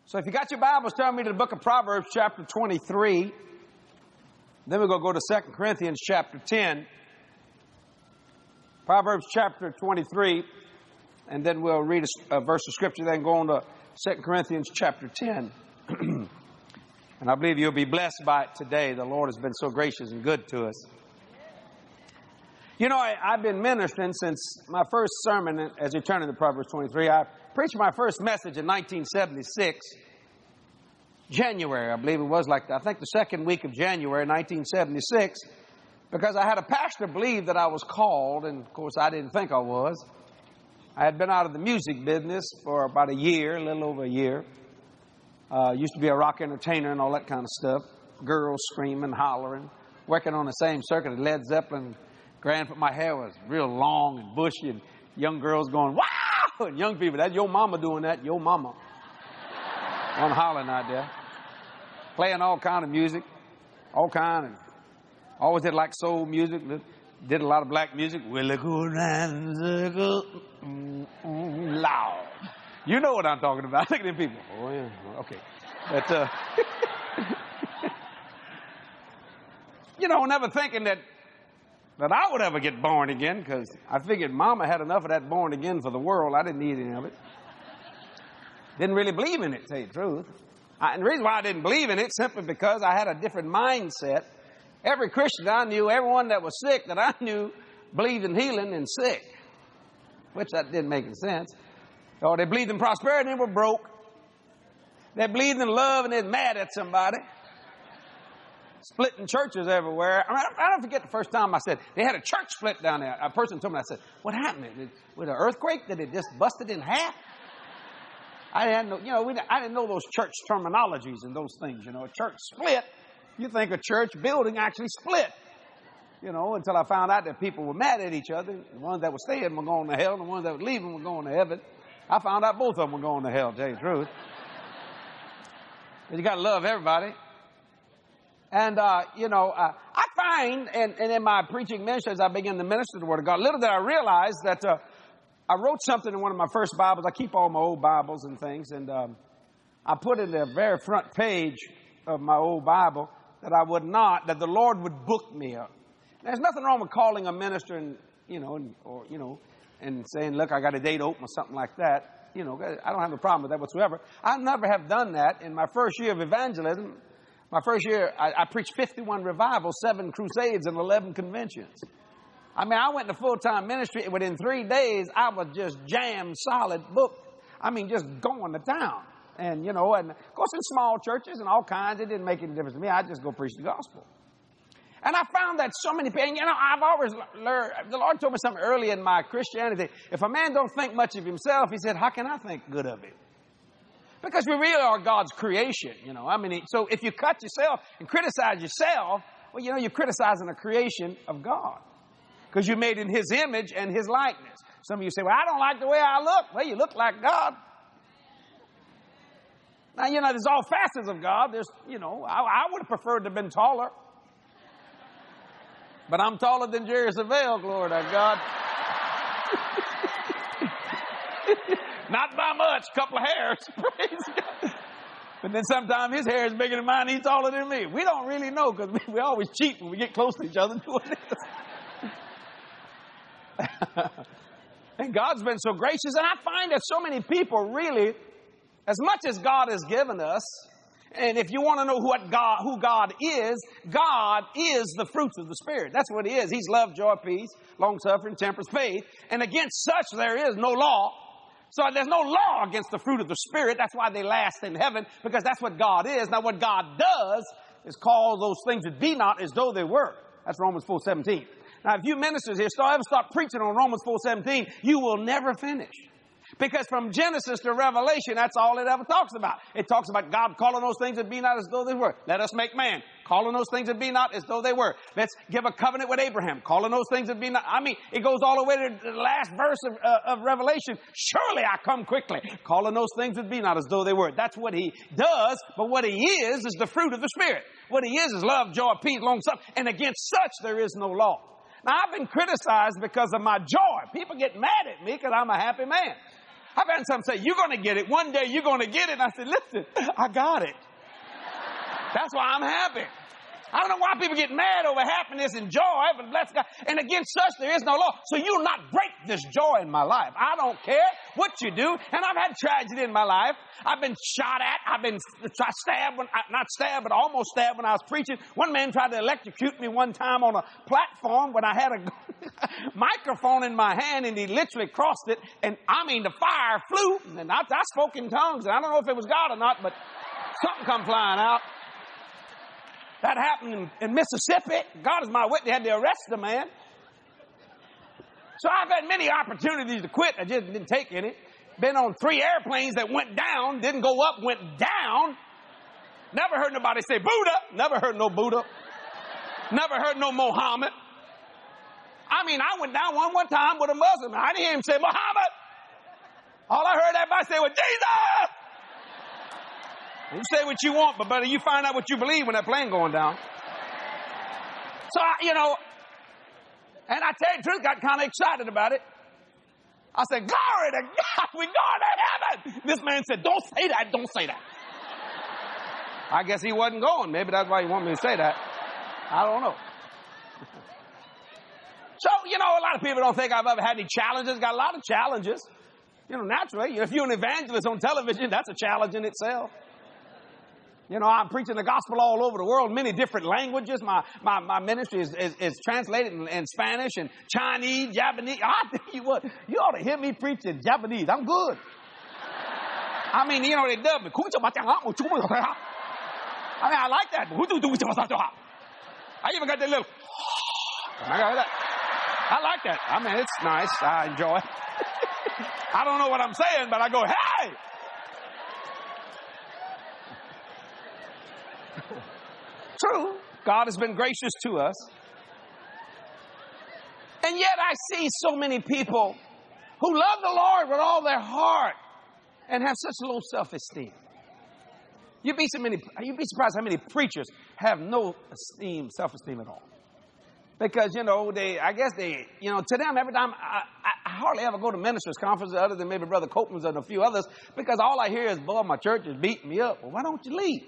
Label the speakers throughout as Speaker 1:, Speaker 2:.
Speaker 1: So if you got your Bibles, turn me to the book of Proverbs chapter 23. Then we're going to go to 2 Corinthians chapter 10. Proverbs chapter 23. And then we'll read a verse of scripture, then go on to 2 Corinthians chapter 10. And I believe you'll be blessed by it today. The Lord has been so gracious and good to us. You know, I've been ministering since my first sermon, as you turn into Proverbs 23. I preached my first message in 1976, January, I believe it was, I think the second week of January 1976, because I had a pastor believe that I was called, and of course I didn't think I was. I had been out of the music business for about a year, a little over a year. Used to be a rock entertainer and all that kind of stuff. Girls screaming, hollering, working on the same circuit as Led Zeppelin. My hair was real long and bushy, and young girls going, wow! And young people, that's your mama doing that, your mama. On hollering out there. Playing all kind of music, all kind. And always did like soul music, did a lot of black music. Will it go round the circle? Loud. You know what I'm talking about. Look at them people. Oh, yeah. Okay. But, never thinking that I would ever get born again, because I figured Mama had enough of that born again for the world. I didn't need any of it. Didn't really believe in it, to tell you the truth. And the reason why I didn't believe in it, simply because I had a different mindset. Every Christian I knew, everyone that was sick that I knew, believed in healing and sick. Which that didn't make any sense. Or they believed in prosperity and were broke. They believed in love and they're mad at somebody. Splitting churches everywhere. I don't forget the first time I said, they had a church split down there. A person told me, I said, what happened? With an earthquake? Did it just busted in half? I didn't know those church terminologies and those things. A church split. You think a church building actually split. Until I found out that people were mad at each other. The ones that were staying were going to hell, and the ones that were leaving were going to heaven. I found out both of them were going to hell, to tell you the truth. But you got to love everybody. And, I find, and in my preaching ministry, as I begin to minister the Word of God, little did I realize that I wrote something in one of my first Bibles. I keep all my old Bibles and things, and I put in the very front page of my old Bible that the Lord would book me up. There's nothing wrong with calling a minister and saying, look, I got a date open or something like that. I don't have a problem with that whatsoever. I never have done that. In my first year of evangelism, my first year, I preached 51 revivals, 7 crusades, and 11 conventions. I went into full-time ministry. Within 3 days, I was just jammed, solid, booked. Just going to town. And, and of course in small churches and all kinds, it didn't make any difference to me. I just go preach the gospel. And I found that so many people, I've always learned, the Lord told me something early in my Christianity. If a man don't think much of himself, he said, how can I think good of him? Because we really are God's creation, So if you cut yourself and criticize yourself, well, you're criticizing a creation of God. Because you're made in His image and His likeness. Some of you say, well, I don't like the way I look. Well, you look like God. Now, there's all facets of God. There's, I would have preferred to have been taller. But I'm taller than Jerry Savelle, glory to God. Not by much, couple of hairs. Praise God. But then sometimes his hair is bigger than mine, he's taller than me. We don't really know, because we always cheat when we get close to each other doing this. And God's been so gracious, and I find that so many people really, as much as God has given us, and if you want to know who God is the fruits of the Spirit. That's what He is. He's love, joy, peace, long-suffering, temperance, faith. And against such there is no law. So there's no law against the fruit of the Spirit. That's why they last in heaven, because that's what God is. Now what God does is call those things that be not as though they were. That's Romans 4:17. Now if you ministers here ever start preaching on Romans 4:17, you will never finish. Because from Genesis to Revelation, that's all it ever talks about. It talks about God calling those things that be not as though they were. Let us make man. Calling those things that be not as though they were. Let's give a covenant with Abraham. Calling those things that be not. It goes all the way to the last verse of Revelation. Surely I come quickly. Calling those things that be not as though they were. That's what He does. But what He is the fruit of the Spirit. What He is love, joy, peace, long-suffering. And against such there is no law. Now I've been criticized because of my joy. People get mad at me because I'm a happy man. I've had some say, you're going to get it. One day you're going to get it. And I said, listen, I got it. That's why I'm happy. I don't know why people get mad over happiness and joy, but bless God. And against such there is no law. So you'll not break this joy in my life. I don't care what you do. And I've had tragedy in my life. I've been shot at. I've been stabbed, not stabbed, but almost stabbed when I was preaching. One man tried to electrocute me one time on a platform when I had a microphone in my hand, and he literally crossed it. And I mean, the fire flew. And I spoke in tongues. And I don't know if it was God or not, but something come flying out. That happened in Mississippi. God is my witness. They had to arrest the man. So I've had many opportunities to quit. I just didn't take any. Been on 3 airplanes that went down, didn't go up, went down. Never heard nobody say Buddha. Never heard no Buddha. Never heard no Mohammed. I mean, I went down one time with a Muslim. I didn't hear him say Muhammad. All I heard everybody say was Jesus. You say what you want, but better you find out what you believe when that plane going down. So, and I tell you the truth, got kind of excited about it. I said, glory to God, we're going to heaven. This man said, don't say that, don't say that. I guess he wasn't going. Maybe that's why he wanted me to say that. I don't know. So, a lot of people don't think I've ever had any challenges. Got a lot of challenges. Naturally, if you're an evangelist on television, that's a challenge in itself. I'm preaching the gospel all over the world, many different languages. My ministry is translated in Spanish and Chinese, Japanese. I tell you what, you ought to hear me preach in Japanese. I'm good. I mean, they dub me. I like that. I even got that little. I like that. I mean, it's nice. I enjoy it. I don't know what I'm saying, but I go, hey! True, God has been gracious to us. And yet I see so many people who love the Lord with all their heart and have such low self-esteem. You'd be surprised how many preachers have no self-esteem at all. Because, to them, every time, I hardly ever go to ministers' conferences other than maybe Brother Copeland's and a few others, because all I hear is, boy, my church is beating me up. Well, why don't you leave?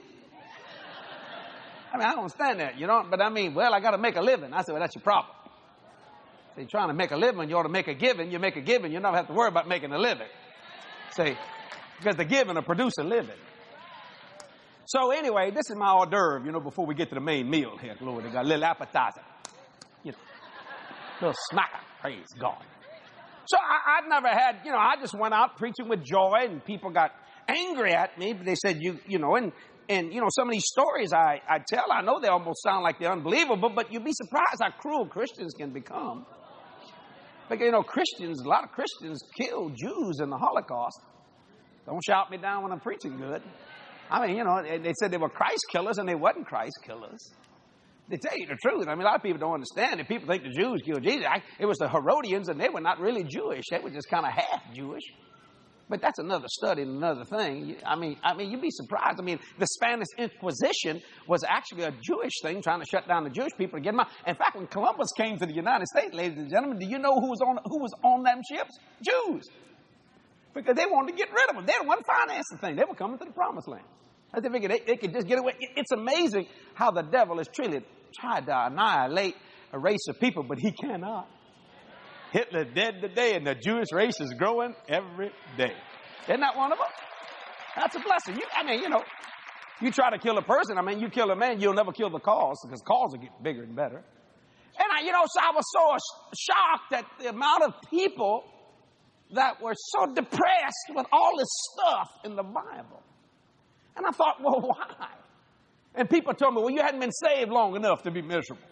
Speaker 1: I mean, I don't understand that, but I got to make a living. I said, well, that's your problem. So you're trying to make a living, you ought to make a giving. You make a giving, you don't have to worry about making a living. See, because the giving will produce a living. So anyway, this is my hors d'oeuvre, before we get to the main meal here. Glory to God, a little appetizer. Little smacker. Praise God. So I've never had, I just went out preaching with joy, and people got angry at me. But they said, and some of these stories I tell, I know they almost sound like they're unbelievable, but you'd be surprised how cruel Christians can become. Because, a lot of Christians killed Jews in the Holocaust. Don't shout me down when I'm preaching good. I mean, they said they were Christ killers, and they wasn't Christ killers. They tell you the truth. I mean, a lot of people don't understand it. People think the Jews killed Jesus. It was the Herodians, and they were not really Jewish. They were just kind of half Jewish. But that's another study and another thing. I mean, you'd be surprised. I mean, the Spanish Inquisition was actually a Jewish thing, trying to shut down the Jewish people to get them out. In fact, when Columbus came to the United States, ladies and gentlemen, do you know who was on them ships? Jews. Because they wanted to get rid of them. They didn't want to finance the thing. They were coming to the promised land. They figured they could just get away. It's amazing how the devil has tried to annihilate a race of people, but he cannot. Hitler dead today, and the Jewish race is growing every day. Isn't that wonderful? That's a blessing. You try to kill a person. You kill a man, you'll never kill the cause, because cause will get bigger and better. And so I was so shocked at the amount of people that were so depressed with all this stuff in the Bible. And I thought, well, why? And people told me, well, you hadn't been saved long enough to be miserable.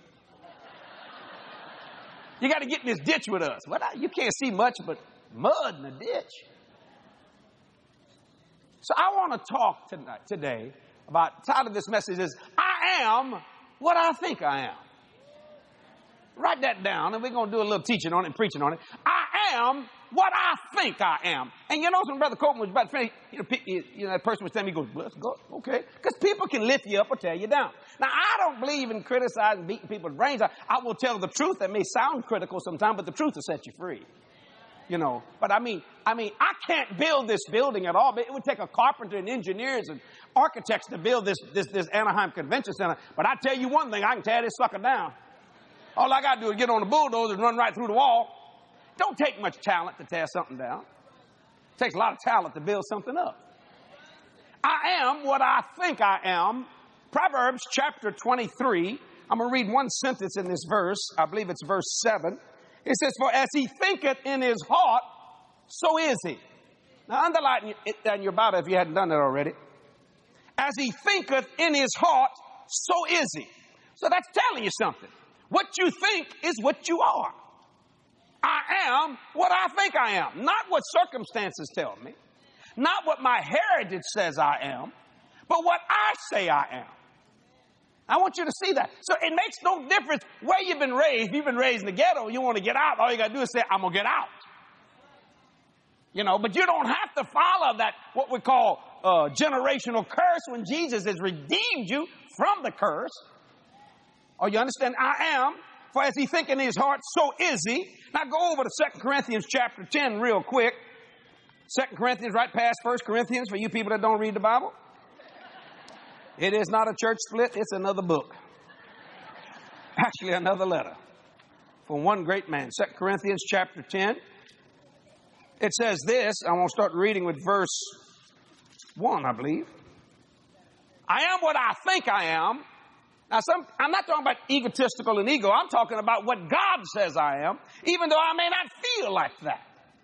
Speaker 1: You got to get in this ditch with us. Well, you can't see much but mud in the ditch. So I want to talk today about, the title of this message is, I am what I think I am. Write that down, and we're going to do a little teaching on it and preaching on it. I am what I think I am. And when Brother Copeland was about to finish, that person was telling me, he goes, bless God, okay. Because people can lift you up or tear you down. Now, I don't believe in criticizing, beating people's brains. I will tell the truth. That may sound critical sometimes, but the truth will set you free. you know. But I mean, I can't build this building at all. It would take a carpenter and engineers and architects to build this Anaheim Convention Center. But I tell you one thing, I can tear this sucker down. All I got to do is get on the bulldozer and run right through the wall. Don't take much talent to tear something down. It takes a lot of talent to build something up. I am what I think I am. Proverbs chapter 23. I'm going to read one sentence in this verse. I believe it's verse 7. It says, for as he thinketh in his heart, so is he. Now underline it in your Bible if you hadn't done it already. As he thinketh in his heart, so is he. So that's telling you something. What you think is what you are. I am what I think I am. Not what circumstances tell me. Not what my heritage says I am. But what I say I am. I want you to see that. So it makes no difference where you've been raised. If you've been raised in the ghetto, you want to get out, all you got to do is say, I'm going to get out. You know, but you don't have to follow that, what we call generational curse, when Jesus has redeemed you from the curse. Oh, you understand? I am, for as he think in his heart, so is he. Now go over to 2 Corinthians chapter 10 real quick. 2 Corinthians, right past 1 Corinthians, for you people that don't read the Bible. It is not a church split, it's another book. Actually, another letter from one great man. 2 Corinthians chapter 10. It says this, I'm going to start reading with verse 1, I believe. I am what I think I am. Now, I'm not talking about egotistical and ego. I'm talking about what God says I am, even though I may not feel like that.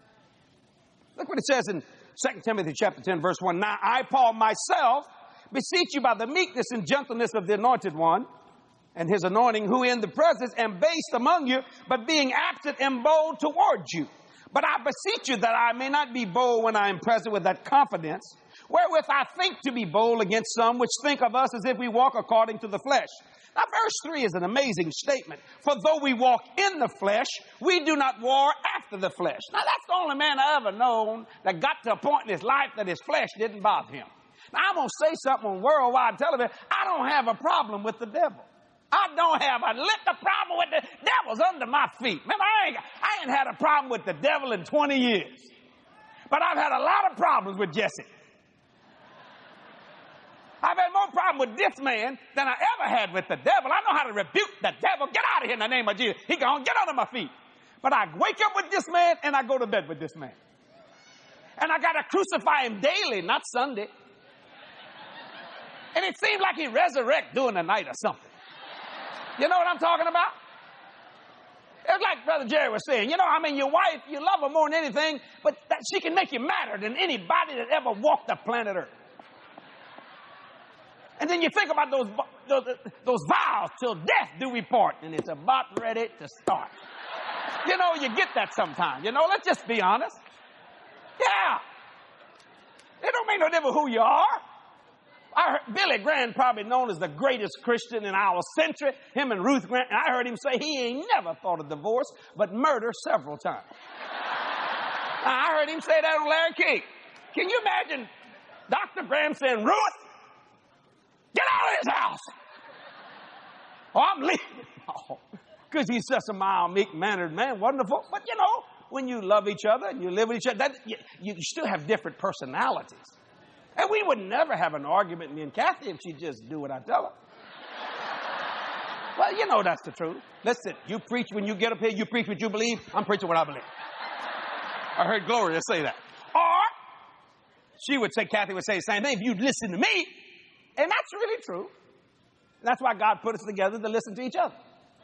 Speaker 1: Look what it says in 2 Timothy chapter 10, verse 1. Now, I, Paul, myself, beseech you by the meekness and gentleness of the Anointed One and his anointing, who in the presence am based among you, but being absent am bold towards you. But I beseech you that I may not be bold when I am present with that confidence, wherewith I think to be bold against some which think of us as if we walk according to the flesh. Now, verse 3 is an amazing statement. For though we walk in the flesh, we do not war after the flesh. Now, that's the only man I ever known that got to a point in his life that his flesh didn't bother him. Now, I'm going to say something on worldwide television. I don't have a problem with the devil. I don't have a little problem with the devil's under my feet. Man, I ain't had a problem with the devil in 20 years. But I've had a lot of problems with Jesse. I've had more problem with this man than I ever had with the devil. I know how to rebuke the devil. Get out of here in the name of Jesus. He gone, get under my feet. But I wake up with this man and I go to bed with this man. And I got to crucify him daily, not Sunday. And it seems like he resurrects during the night or something. You know what I'm talking about? It's like Brother Jerry was saying, you know, I mean, your wife, you love her more than anything, but that she can make you madder than anybody that ever walked the planet Earth. And then you think about those vows, till death do we part, and it's about ready to start. You know, you get that sometimes. You know, let's just be honest. Yeah. It don't make no difference who you are. I heard Billy Graham, probably known as the greatest Christian in our century, him and Ruth Grant, and I heard him say he ain't never thought of divorce, but murder several times. I heard him say that on Larry King. Can you imagine Dr. Graham saying, Ruth, get out of his house. Oh, I'm leaving. Oh, because he's such a mild, meek-mannered man. Wonderful. But, you know, when you love each other and you live with each other, you still have different personalities. And we would never have an argument, me and Kathy, if she just do what I tell her. Well, you know that's the truth. Listen, you preach when you get up here, you preach what you believe. I'm preaching what I believe. I heard Gloria say that. Or she would say, Kathy would say the same thing, if you'd listen to me. And that's really true. And that's why God put us together to listen to each other.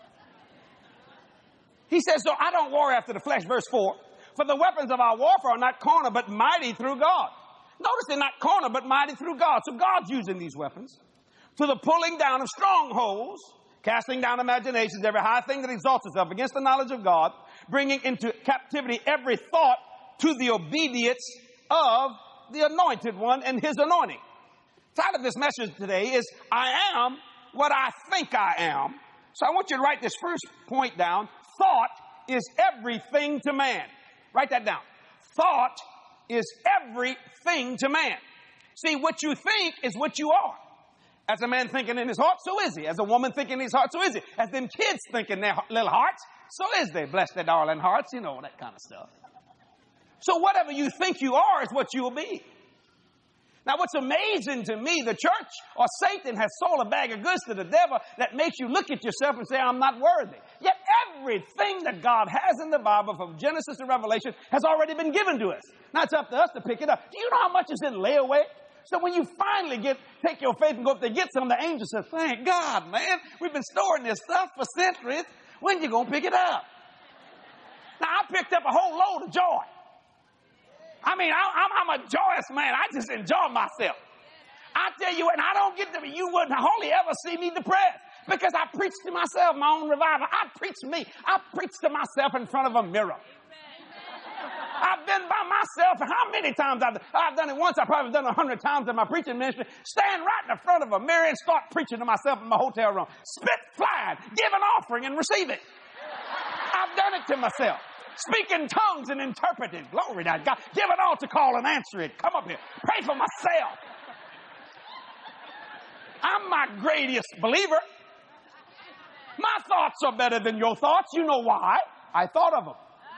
Speaker 1: He says, so I don't war after the flesh, verse 4. For the weapons of our warfare are not carnal, but mighty through God. Notice they're not carnal, but mighty through God. So God's using these weapons to the pulling down of strongholds, casting down imaginations, every high thing that exalts itself against the knowledge of God, bringing into captivity every thought to the obedience of the Anointed One and his anointing. The title of this message today is, I am what I think I am. So I want you to write this first point down. Thought is everything to man. Write that down. Thought is everything to man. See, what you think is what you are. As a man thinking in his heart, so is he. As a woman thinking in his heart, so is he. As them kids think in their little hearts, so is they. Bless their darling hearts, you know, that kind of stuff. So whatever you think you are is what you will be. Now, what's amazing to me, the church or Satan has sold a bag of goods to the devil that makes you look at yourself and say, I'm not worthy. Yet everything that God has in the Bible from Genesis to Revelation has already been given to us. Now, it's up to us to pick it up. Do you know how much is in layaway? So when you finally take your faith and go up there, get some, the angel says, thank God, man. We've been storing this stuff for centuries. When you going to pick it up? Now, I picked up a whole load of joy. I mean, I'm a joyous man. I just enjoy myself. I tell you what, and I don't get to be, you wouldn't hardly ever see me depressed because I preach to myself, my own revival. I preach me. I preach to myself in front of a mirror. I've been by myself. How many times I've done it once? I've probably done 100 times in my preaching ministry. Stand right in the front of a mirror and start preaching to myself in my hotel room. Spit flying, give an offering and receive it. I've done it to myself. Speak in tongues and interpret it. Glory to God. Give an altar call and answer it. Come up here. Pray for myself. I'm my greatest believer. My thoughts are better than your thoughts. You know why? I thought of them.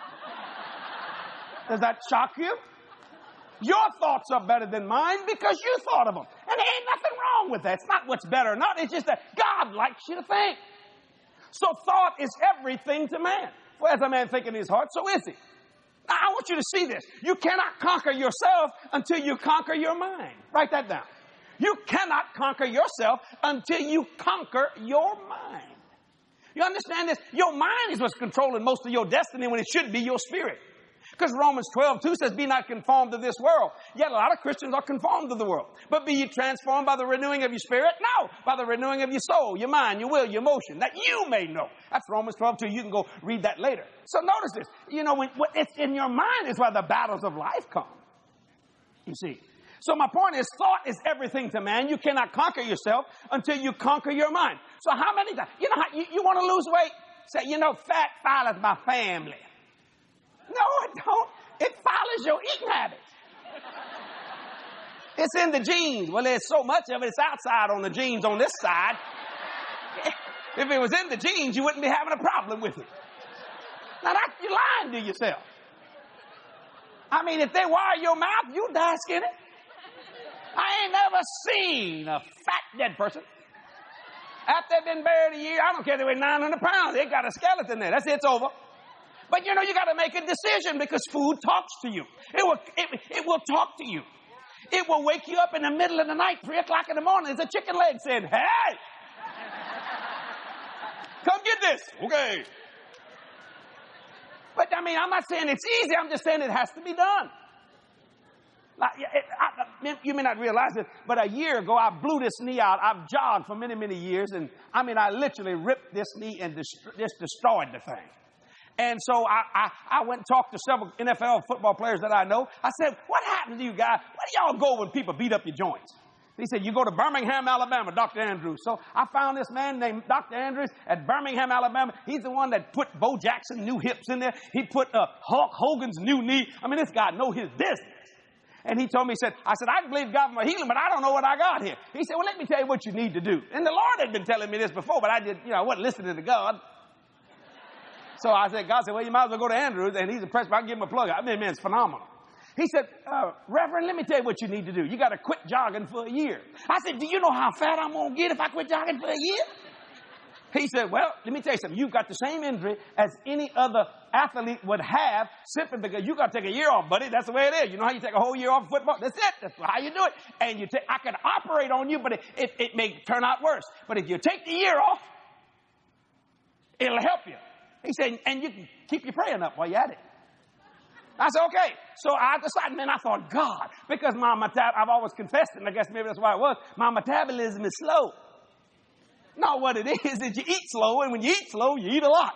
Speaker 1: Does that shock you? Your thoughts are better than mine because you thought of them. And there ain't nothing wrong with that. It's not what's better or not. It's just that God likes you to think. So thought is everything to man. For as a man think in his heart, so is he. Now, I want you to see this. You cannot conquer yourself until you conquer your mind. Write that down. You cannot conquer yourself until you conquer your mind. You understand this? Your mind is what's controlling most of your destiny when it should be your spirit. Because Romans 12:2 says, be not conformed to this world. Yet a lot of Christians are conformed to the world. But be ye transformed by the renewing of your spirit? No, by the renewing of your soul, your mind, your will, your emotion, that you may know. That's Romans 12:2. You can go read that later. So notice this. You know, when it's in your mind is where the battles of life come. You see. So my point is, thought is everything to man. You cannot conquer yourself until you conquer your mind. So how many times? You know how you want to lose weight? Say, you know, fat follows my family. No, it don't. It follows your eating habits. It's in the genes. Well, there's so much of it. It's outside on the genes on this side. If it was in the genes, you wouldn't be having a problem with it. Now, you're lying to yourself. I mean, if they wire your mouth, you die skinny. I ain't never seen a fat dead person. After they've been buried a year, I don't care if they weigh 900 pounds. They got a skeleton there. That's it. It's over. But you know, you got to make a decision because food talks to you. It will talk to you. It will wake you up in the middle of the night, 3 o'clock in the morning. There's a chicken leg saying, hey, come get this. Okay. But I mean, I'm not saying it's easy. I'm just saying it has to be done. You may not realize it, but a year ago, I blew this knee out. I've jogged for many, many years. And I mean, I literally ripped this knee and just destroyed the thing. And so I went and talked to several NFL football players that I know. I said, what happened to you guys? Where do y'all go when people beat up your joints? He said, you go to Birmingham, Alabama, Dr. Andrews. So I found this man named Dr. Andrews at Birmingham, Alabama. He's the one that put Bo Jackson's new hips in there. He put Hulk Hogan's new knee. I mean, this guy knows his business. And he told me, I said, I believe God for my healing, but I don't know what I got here. He said, well, let me tell you what you need to do. And the Lord had been telling me this before, but I wasn't listening to God. So I said, God said, well, you might as well go to Andrews, and he's a presbyter. I can give him a plug. I mean, man, it's phenomenal. He said, Reverend, let me tell you what you need to do. You got to quit jogging for a year. I said, do you know how fat I'm going to get if I quit jogging for a year? He said, well, let me tell you something. You've got the same injury as any other athlete would have simply because you got to take a year off, buddy. That's the way it is. You know how you take a whole year off football? That's it. That's how you do it. And I can operate on you, but it may turn out worse. But if you take the year off, it'll help you. He said, and you can keep your praying up while you're at it. I said, okay. So I decided, man, I thought, God, because I've always confessed it, and I guess maybe that's why it was, my metabolism is slow. No, what it is you eat slow, and when you eat slow, you eat a lot.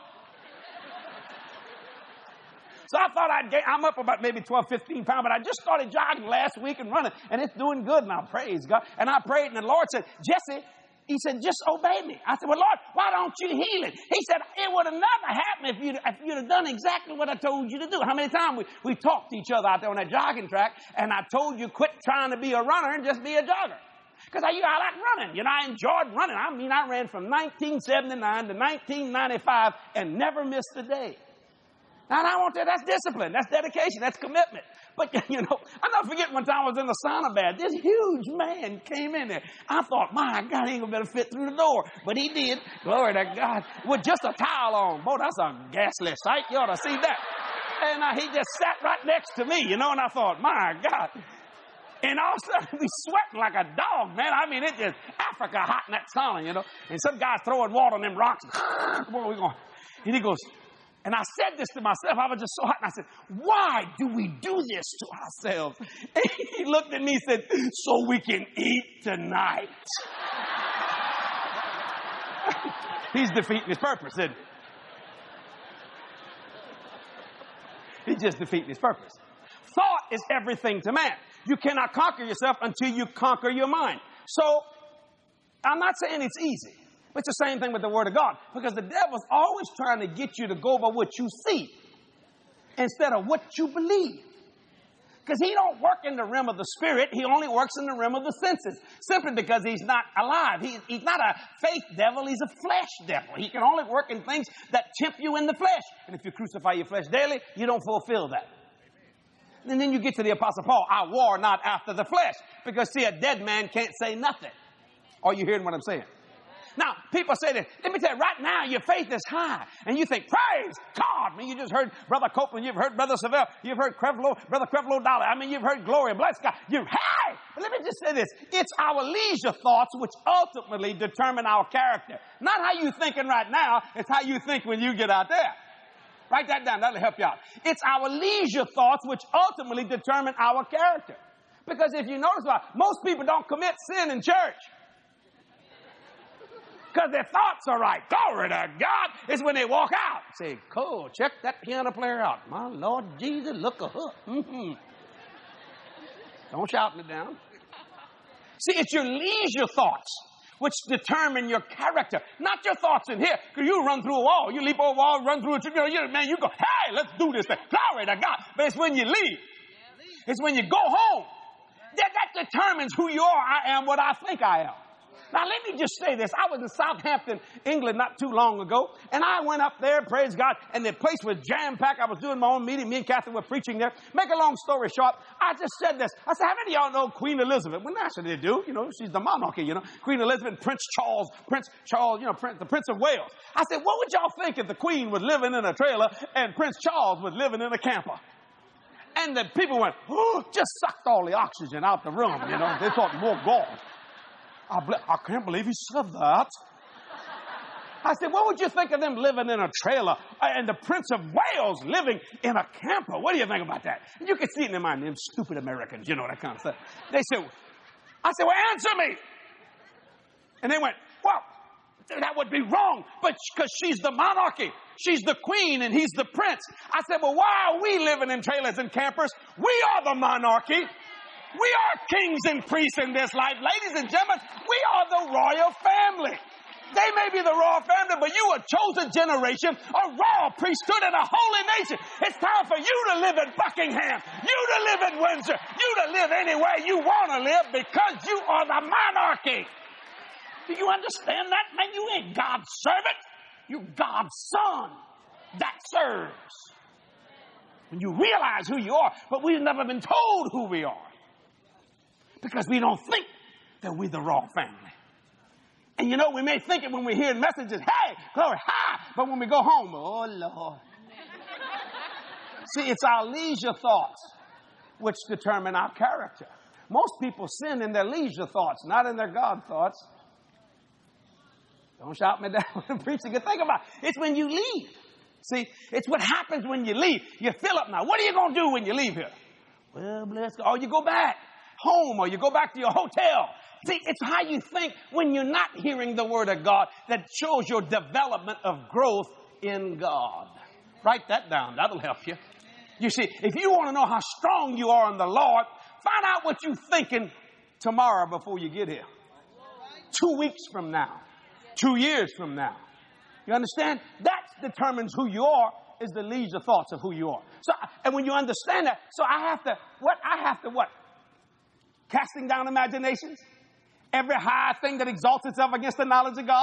Speaker 1: So I thought I'm up about maybe 12, 15 pounds, but I just started jogging last week and running, and it's doing good now, praise God. And I prayed, and the Lord said, Jesse, he said, just obey me. I said, well, Lord, why don't you heal it? He said, it would have never happened if you'd have done exactly what I told you to do. How many times we talked to each other out there on that jogging track, and I told you quit trying to be a runner and just be a jogger. Because I like running. You know, I enjoyed running. I mean, I ran from 1979 to 1995 and never missed a day. And I want that. That's discipline. That's dedication. That's commitment. But, you know, I'll never forget one time I was in the sauna bath. This huge man came in there. I thought, my God, he ain't going to better fit through the door. But he did. Glory to God. With just a towel on. Boy, that's a ghastly sight. You ought to see that. And he just sat right next to me, you know, and I thought, my God. And all of a sudden, we sweating like a dog, man. I mean, it just Africa hot in that sauna, you know. And some guy's throwing water on them rocks. Where we going? And he goes, and I said this to myself. I was just so hot. And I said, why do we do this to ourselves? And he looked at me and said, so we can eat tonight. He's defeating his purpose, isn't he? He's just defeating his purpose. Thought is everything to man. You cannot conquer yourself until you conquer your mind. So, I'm not saying it's easy. But it's the same thing with the Word of God. Because the devil's always trying to get you to go by what you see instead of what you believe. Because he don't work in the realm of the spirit. He only works in the realm of the senses. Simply because he's not alive. He's not a faith devil. He's a flesh devil. He can only work in things that tempt you in the flesh. And if you crucify your flesh daily, you don't fulfill that. And then you get to the Apostle Paul. I war not after the flesh. Because, see, a dead man can't say nothing. Are you hearing what I'm saying? Now, people say this. Let me tell you, right now, your faith is high. And you think, praise God. I mean, you just heard Brother Copeland. You've heard Brother Savelle. You've heard Brother Creflo Dollar. I mean, you've heard Gloria. Bless God. Hey! But let me just say this. It's our leisure thoughts which ultimately determine our character. Not how you thinking right now. It's how you think when you get out there. Write that down. That'll help you out. It's our leisure thoughts which ultimately determine our character. Because if you notice, most people don't commit sin in church. Because their thoughts are right. Glory to God. It's when they walk out. Say, cool, check that piano player out. My Lord Jesus, look a hook. Mm-hmm. Don't shout me down. See, it's your leisure thoughts which determine your character. Not your thoughts in here. Because you run through a wall. You leap over a wall, run through it. You go, hey, let's do this thing. Glory to God. But it's when you leave. It's when you go home. That determines who you are. I am what I think I am. Now, let me just say this. I was in Southampton, England, not too long ago, and I went up there, praise God, and the place was jam-packed. I was doing my own meeting. Me and Kathy were preaching there. Make a long story short, I just said this. I said, how many of y'all know Queen Elizabeth? Well, naturally they do. You know, she's the monarchy, you know. Queen Elizabeth, Prince Charles, you know, the Prince of Wales. I said, what would y'all think if the Queen was living in a trailer and Prince Charles was living in a camper? And the people went, oh, just sucked all the oxygen out the room, you know. They thought more God. I can't believe he said that. I said, what would you think of them living in a trailer and the Prince of Wales living in a camper? What do you think about that? And you can see it in their mind, them stupid Americans, you know, that kind of stuff. They said, I said, well, answer me. And they went, well, that would be wrong, but because she's the monarchy. She's the queen and he's the prince. I said, well, why are we living in trailers and campers? We are the monarchy. We are kings and priests in this life. Ladies and gentlemen, we are the royal family. They may be the royal family, but you are a chosen generation, a royal priesthood, and a holy nation. It's time for you to live in Buckingham, you to live in Windsor, you to live anywhere you want to live because you are the monarchy. Do you understand that, man? You ain't God's servant. You're God's son that serves. When you realize who you are, but we've never been told who we are. Because we don't think that we're the wrong family. And you know, we may think it when we're hearing messages, hey, glory, hi, but when we go home, oh, Lord. See, it's our leisure thoughts which determine our character. Most people sin in their leisure thoughts, not in their God thoughts. Don't shout me down when I'm preaching. Think about it. It's when you leave. See, it's what happens when you leave. You fill up now. What are you going to do when you leave here? Well, bless God. Or you go back home, or you go back to your hotel. See, it's how you think when you're not hearing the word of God that shows your development of growth in God. Write that down. That'll help you. You see, if you want to know how strong you are in the Lord, find out what you're thinking tomorrow before you get here. 2 weeks from now. 2 years from now. You understand? That determines who you are, is the leisure thoughts of who you are. So, and when you understand that, so I have to what? Casting down imaginations. Every high thing that exalts itself against the knowledge of God.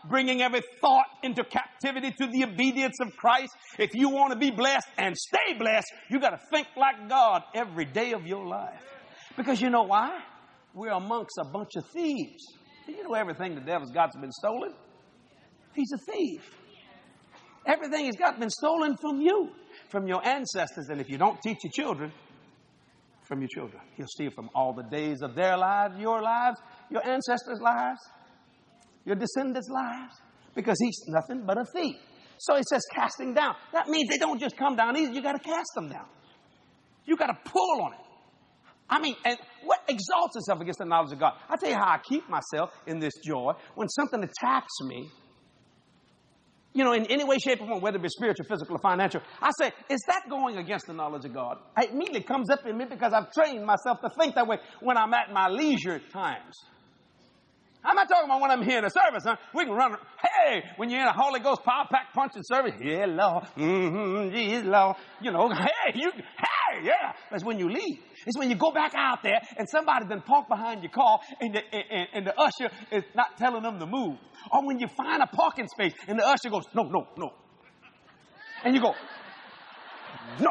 Speaker 1: bringing every thought into captivity to the obedience of Christ. If you want to be blessed and stay blessed, you got to think like God every day of your life. Because you know why? We're amongst a bunch of thieves. You know everything the devil's got's been stolen? He's a thief. Everything he's got been stolen from you, from your ancestors. And if you don't teach your children, from your children, he'll steal from all the days of their lives, your ancestors' lives, your descendants' lives, because he's nothing but a thief. So he says casting down. That means they don't just come down easy. You got to cast them down. You got to pull on it. I mean, and what exalts itself against the knowledge of God? I'll tell you how I keep myself in this joy. When something attacks me, you know, in any way, shape, or form, whether it be spiritual, physical, or financial, I say, is that going against the knowledge of God? It immediately comes up in me because I've trained myself to think that way when I'm at my leisure times. I'm not talking about when I'm here in a service, huh? We can run, hey, when you're in a Holy Ghost power pack punching service, yeah, Lord, Jesus, Lord, you know, hey, yeah. That's when you leave. It's when you go back out there and somebody then parked behind your car and the usher is not telling them to move. Or when you find a parking space and the usher goes, no. And you go, no.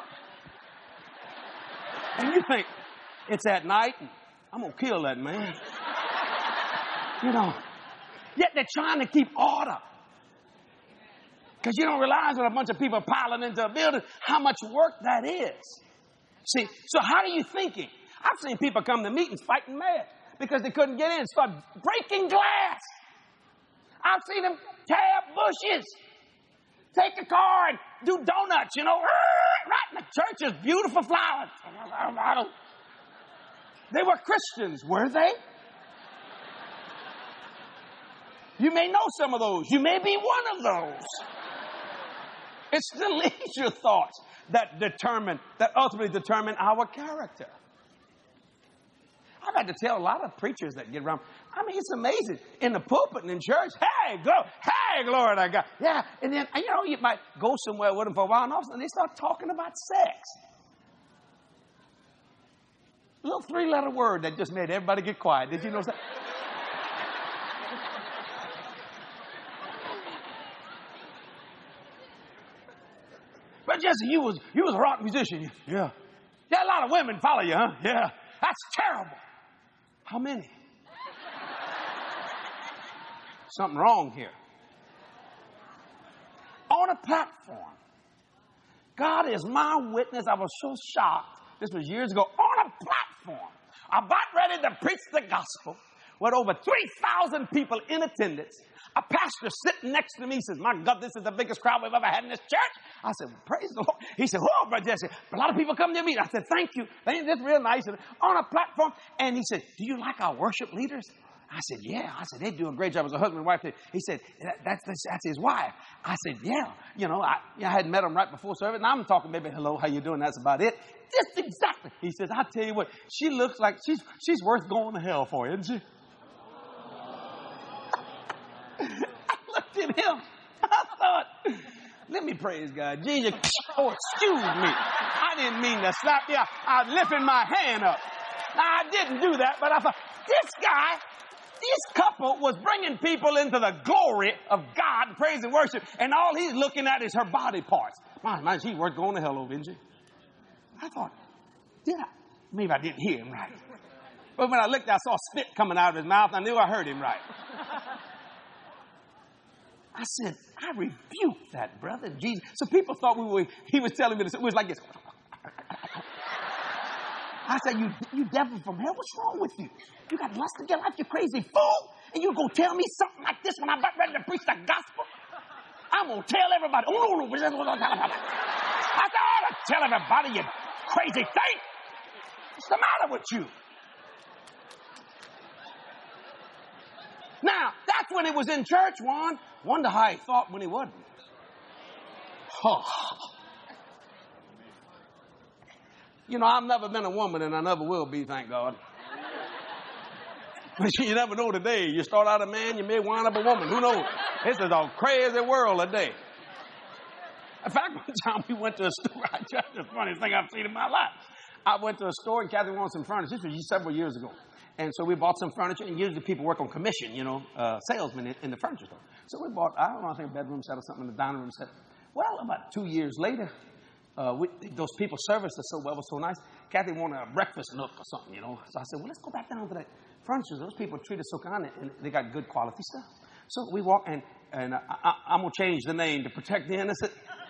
Speaker 1: And you think, it's at night, and I'm going to kill that man. You know, yet they're trying to keep order. Because you don't realize when a bunch of people are piling into a building how much work that is. See, so how are you thinking? I've seen people come to meetings fighting mad because they couldn't get in, start breaking glass. I've seen them tear up bushes, take a car and do donuts, you know, right in the church's beautiful flowers. They were Christians, were they? You may know some of those. You may be one of those. It's the leisure thoughts that ultimately determine our character. I've had to tell a lot of preachers that get around. I mean, it's amazing. In the pulpit and in church, hey, glory to God. Yeah, and then, you know, you might go somewhere with them for a while, and all of a sudden they start talking about sex. A little three-letter word that just made everybody get quiet. Did you know that? But Jesse, you was a rock musician. Yeah. Yeah, a lot of women follow you, huh? Yeah. That's terrible. How many? Something wrong here. On a platform. God is my witness. I was so shocked. This was years ago. On a platform. About ready to preach the gospel with over 3,000 people in attendance. A pastor sitting next to me says, my God, this is the biggest crowd we've ever had in this church. I said, well, praise the Lord. He said, oh, Brother Jesse, a lot of people come to me. I said, thank you. That's real nice. And on a platform. And he said, do you like our worship leaders? I said, yeah. I said, they do a great job as a husband and wife. He said, that's his wife. I said, yeah. You know, I hadn't met him right before service. And I'm talking maybe, hello, how you doing? That's about it. Just exactly. He says, I tell you what, she looks like she's worth going to hell for, isn't she? I looked at him. I thought, let me praise God. Jesus, oh, excuse me. I didn't mean to slap you. I was lifting my hand up. Now, I didn't do that, but I thought, this couple was bringing people into the glory of God, praise and worship, and all he's looking at is her body parts. My, she's worth going to hell over, isn't she? I thought, maybe I didn't hear him right. But when I looked, I saw spit coming out of his mouth. I knew I heard him right. I said, I rebuked that, brother. Jesus. So people thought he was telling me this. It was like this. I said, you devil from hell, what's wrong with you? You got lust in your life, you crazy fool? And you go tell me something like this when I'm about ready to preach the gospel? I'm going to tell everybody. Oh, no. I said, I ought to tell everybody, you crazy thing. What's the matter with you? Now, that's when he was in church, Juan. Wonder how he thought when he wasn't. Oh. You know, I've never been a woman, and I never will be, thank God. But you never know today. You start out a man, you may wind up a woman. Who knows? This is a crazy world today. In fact, one time we went to a store. That's the funniest thing I've seen in my life. I went to a store, and Kathy wanted some furniture. This was several years ago. And so we bought some furniture, and usually people work on commission, salesmen in the furniture store. So we bought, I think a bedroom set or something in the dining room set. Well, about 2 years later, those people serviced us so well, it was so nice. Kathy wanted a breakfast nook or something, So I said, well, let's go back down to that furniture. Those people treat us so kind, and they got good quality stuff. So we walk, and I'm going to change the name to protect the innocent.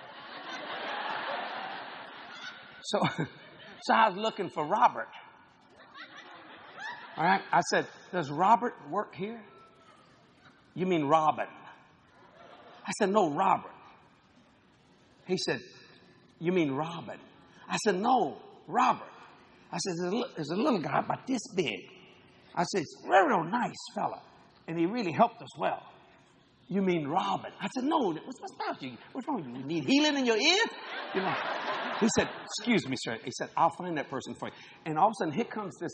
Speaker 1: So I was looking for Robert. All right. I said, does Robert work here? You mean Robin? I said, no, Robert. He said, you mean Robin? I said, no, Robert. I said, there's a little guy about this big. I said, he's a real nice fella. And he really helped us well. You mean Robin? I said, no, what's about you? What's wrong with you? You need healing in your ears? He said, excuse me, sir. He said, I'll find that person for you. And all of a sudden, here comes this.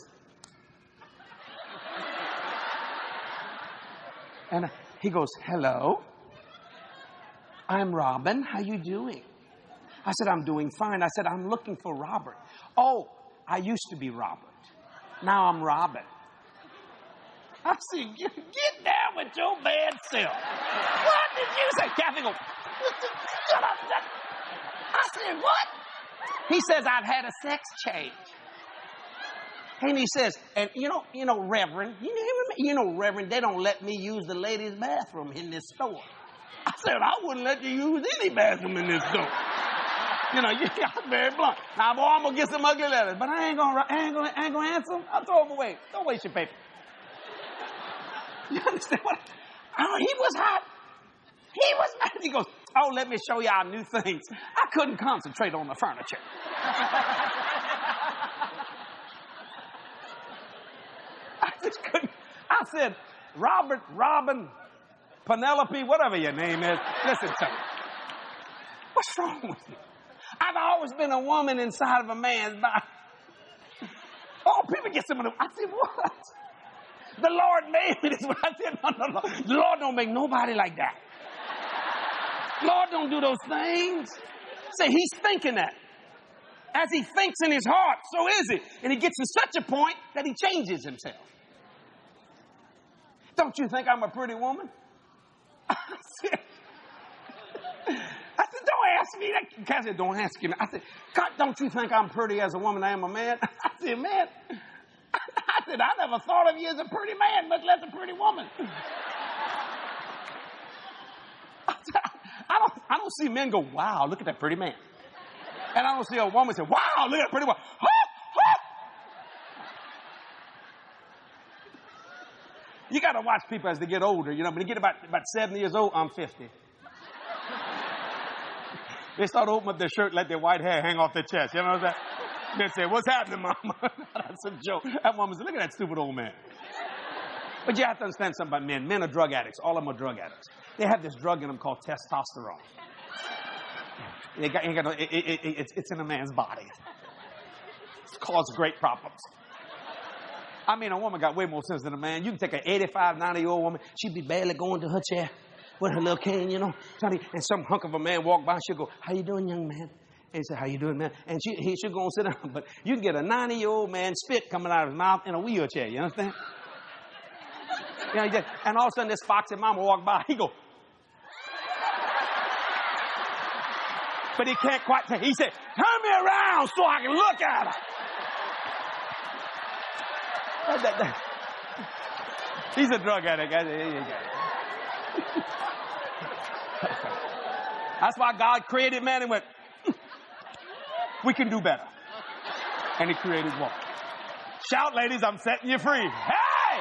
Speaker 1: And he goes, hello, I'm Robin. How you doing? I said, I'm doing fine. I said, I'm looking for Robert. Oh, I used to be Robert. Now I'm Robin. I said, get down with your bad self. What did you say? Kathy goes, shut up. I said, what? He says, I've had a sex change. And he says, and Reverend, Reverend, they don't let me use the ladies' bathroom in this store. I said, I wouldn't let you use any bathroom in this store. You got very blunt. Now, boy, I'm going to get some ugly letters, but I ain't gonna answer them. I'll throw them away. Don't waste your paper. You understand what? Oh, he was hot. He was mad. He goes, oh, let me show y'all new things. I couldn't concentrate on the furniture. I just couldn't. I said, Robert, Robin, Penelope, whatever your name is, listen to me. What's wrong with you? I've always been a woman inside of a man's body. Oh, people get some of them. I said, what? The Lord made me this way. I said, no. The Lord don't make nobody like that. Lord don't do those things. Say, he's thinking that. As he thinks in his heart, so is it. And he gets to such a point that he changes himself. Don't you think I'm a pretty woman? I said, don't ask me that. Kathy said, don't ask him. I said, God, don't you think I'm pretty as a woman? I am a man. I said, man. I said, I never thought of you as a pretty man, much less a pretty woman. I don't see men go, wow, look at that pretty man. And I don't see a woman say, wow, look at that pretty woman. You got to watch people as they get older. When they get about 70 years old, I'm 50. They start to open up their shirt, let their white hair hang off their chest. You know what I'm saying? They say, what's happening, mama? That's a joke. That woman said, look at that stupid old man. But you have to understand something about men. Men are drug addicts. All of them are drug addicts. They have this drug in them called testosterone. It's in a man's body. It causes great problems. I mean, a woman got way more sense than a man. You can take an 85, 90-year-old woman. She'd be barely going to her chair with her little cane, and some hunk of a man walk by. She'll go, how you doing, young man? And he said, how you doing, man? And she'll go and sit down. But you can get a 90-year-old man spit coming out of his mouth in a wheelchair. You understand? And all of a sudden, this foxy mama walk by. He go. But he can't quite take it. He said, turn me around so I can look at her. He's a drug addict. That's why God created man and went, we can do better. And he created woman. Shout, ladies, I'm setting you free. Hey!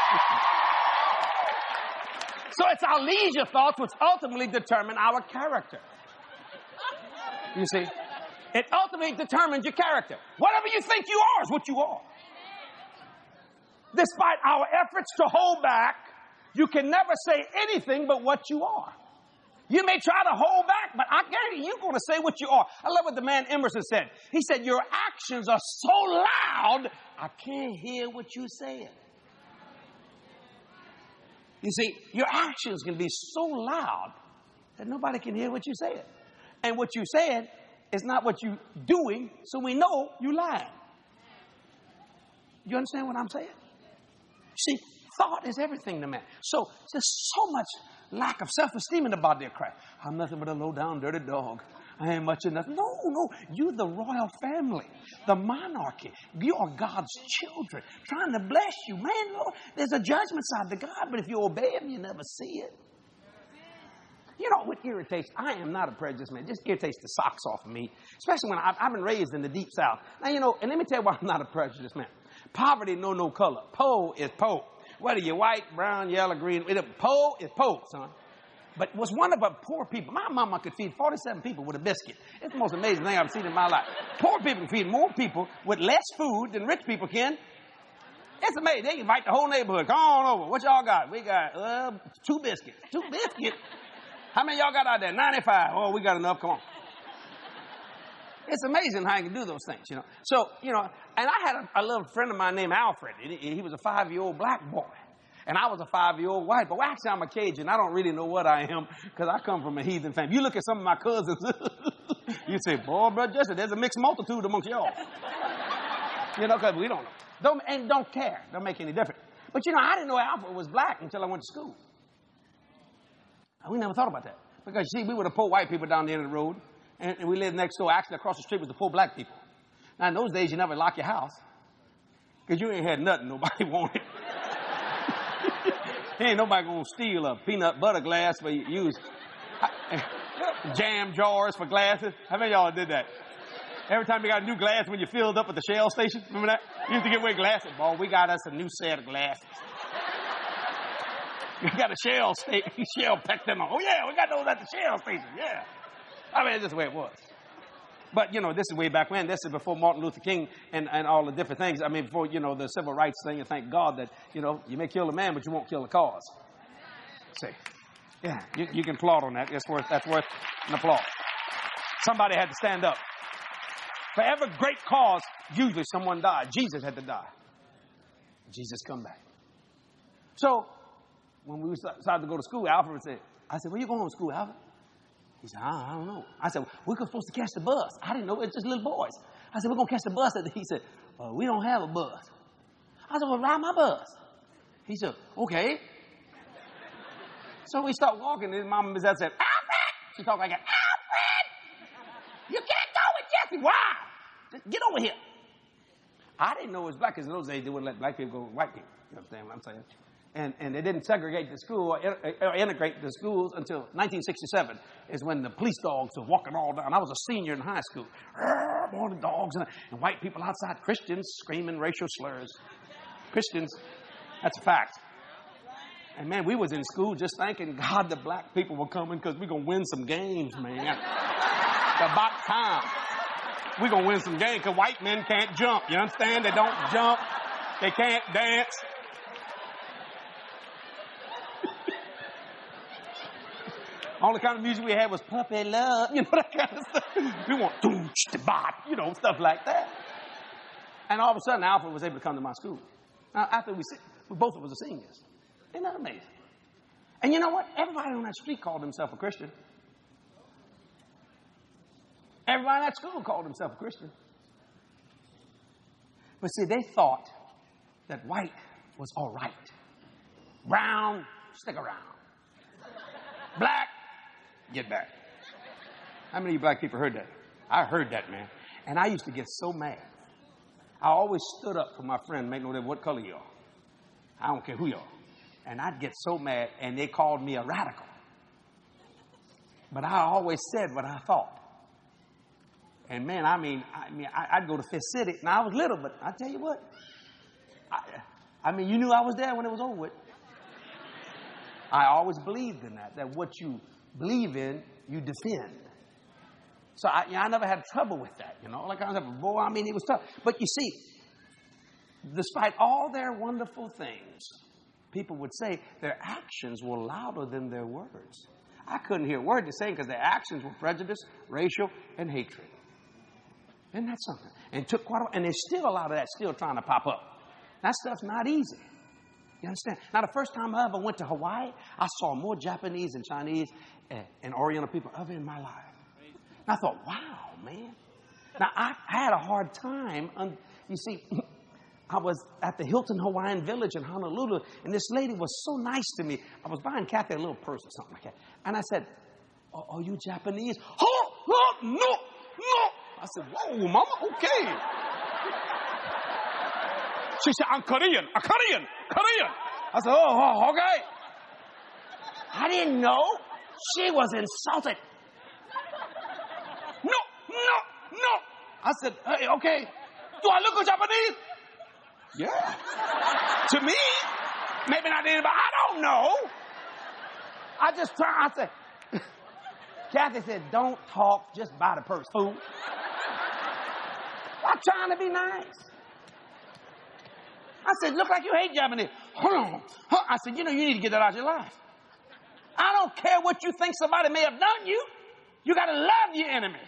Speaker 1: So it's our leisure thoughts which ultimately determine our character. You see? It ultimately determines your character. Whatever you think you are is what you are. Despite our efforts to hold back, you can never say anything but what you are. You may try to hold back, but I guarantee you're going to say what you are. I love what the man Emerson said. He said, your actions are so loud, I can't hear what you're saying. You see, your actions can be so loud that nobody can hear what you're saying. And what you're saying is not what you're doing, so we know you're lying. You understand what I'm saying? See, thought is everything to man. So there's so much lack of self-esteem in the body of Christ. I'm nothing but a low-down, dirty dog. I ain't much enough. No. You're the royal family, the monarchy. You are God's children, trying to bless you. Man, Lord, there's a judgment side to God, but if you obey Him, you never see it. You know what irritates? I am not a prejudiced man. It just irritates the socks off of me, especially when I've been raised in the deep South. Now, you know, and let me tell you why I'm not a prejudiced man. Poverty know no color. Po is po. Whether you're white, brown, yellow, green, po is po, son. But what's wonderful about poor people, my mama could feed 47 people with a biscuit. It's the most amazing thing I've seen in my life. Poor people can feed more people with less food than rich people can. It's amazing. They can invite the whole neighborhood. Come on over. What y'all got? We got 2 biscuits. 2 biscuits? How many y'all got out there? 95. Oh, we got enough. Come on. It's amazing how you can do those things, you know. So, you know, and I had a little friend of mine named Alfred. He was a 5-year-old black boy. And I was a 5-year-old white boy. Well, actually, I'm a Cajun. I don't really know what I am because I come from a heathen family. You look at some of my cousins, you say, boy, Brother Jesse, there's a mixed multitude amongst y'all. You know, because we don't know. Don't care. Don't make any difference. But, you know, I didn't know Alfred was black until I went to school. We never thought about that. Because, see, we were the poor white people down the end of the road. And we lived next door. Actually, across the street was the poor black people. Now, in those days, you never lock your house. Because you ain't had nothing nobody wanted. Ain't nobody going to steal a peanut butter glass for you use. Jam jars for glasses. How many of y'all did that? Every time you got a new glass when you filled up at the Shell station. Remember that? You used to get away glasses. Boy, we got us a new set of glasses. We got a Shell station. Shell packed them on. Oh, yeah, we got those at the Shell station. Yeah. I mean, this is the way it was. But, you know, this is way back when. This is before Martin Luther King and all the different things. I mean, before, you know, the civil rights thing. And thank God that, you know, you may kill a man, but you won't kill a cause. See. Yeah, you can applaud on that. That's worth an applause. Somebody had to stand up. For every great cause, usually someone died. Jesus had to die. Jesus come back. So, when we decided to go to school, Alfred said, I said, where you going to school, Alfred? He said, I don't know. I said, we're supposed to catch the bus. I didn't know. It's just little boys. I said, we're going to catch the bus. He said, we don't have a bus. I said, well, ride my bus. He said, okay. So we start walking, and his mom and his dad said, Alfred! She talked like that, Alfred! You can't go with Jesse. Why? Just get over here. I didn't know it was black, because in those days, they wouldn't let black people go with white people. You understand what I'm saying? And they didn't segregate the school or integrate the schools until 1967 is when the police dogs were walking all down. I was a senior in high school. All the dogs and white people outside, Christians screaming racial slurs. Christians, that's a fact. And, man, we was in school just thanking God the black people were coming because we're going to win some games, man. It's about time. We're going to win some games because white men can't jump. You understand? They don't jump. They can't dance. All the kind of music we had was puppy love, you know, that kind of stuff. We want doom-ch-de-bop, you know, stuff like that. And all of a sudden, Alfred was able to come to my school. Now, after we both of us are seniors. Isn't that amazing? And you know what? Everybody on that street called himself a Christian. Everybody in that school called himself a Christian. But see, they thought that white was all right. Brown, stick around. Black, get back. How many of you black people heard that? I heard that, man. And I used to get so mad. I always stood up for my friend, make no difference what color you are. I don't care who you are. And I'd get so mad, and they called me a radical. But I always said what I thought. And, man, I'd go to Fifth City. Now, I was little, but I tell you what. You knew I was there when it was over with. I always believed in that what you believe in, you defend. So I never had trouble with that, you know. Like I was like, boy, it was tough. But you see, despite all their wonderful things, people would say their actions were louder than their words. I couldn't hear a word they're saying because their actions were prejudice, racial, and hatred. Isn't that something? And it took quite a while, and there's still a lot of that still trying to pop up. That stuff's not easy. You understand? Now, the first time I ever went to Hawaii, I saw more Japanese and Chinese and Oriental people ever in my life. And I thought, wow, man. Now, I had a hard time. You see, I was at the Hilton Hawaiian Village in Honolulu, and this lady was so nice to me. I was buying Kathy a little purse or something like that. And I said, are you Japanese? Oh, no, no. I said, whoa, mama, okay. She said, I'm Korean. I said, oh, okay. I didn't know she was insulted. No. I said, hey, okay. Do I look Japanese? Yeah. To me, maybe not anybody. I don't know. I said, Kathy said, don't talk, just buy the purse, fool. I'm trying to be nice. I said, look like you hate Japanese. Hold on. I said, you need to get that out of your life. I don't care what you think somebody may have done you. You got to love your enemies.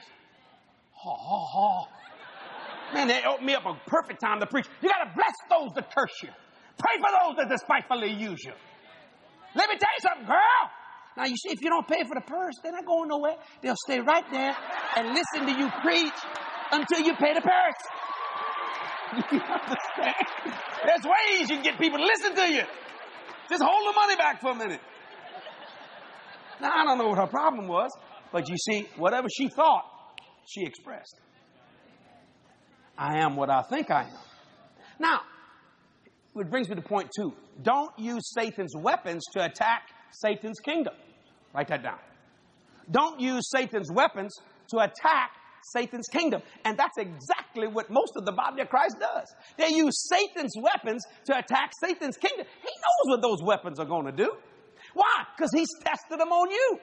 Speaker 1: Man, they opened me up a perfect time to preach. You got to bless those that curse you. Pray for those that despitefully use you. Let me tell you something, girl. Now, you see, if you don't pay for the purse, they're not going nowhere. They'll stay right there and listen to you preach until you pay the purse. You understand? There's ways you can get people to listen to you. Just hold the money back for a minute. Now, I don't know what her problem was, but you see, whatever she thought, she expressed. I am what I think I am. Now, it brings me to point 2. Don't use Satan's weapons to attack Satan's kingdom. Write that down. Don't use Satan's weapons to attack Satan's kingdom. And that's exactly what most of the body of Christ does. They use Satan's weapons to attack Satan's kingdom. He knows what those weapons are going to do. Why? Because he's tested them on you.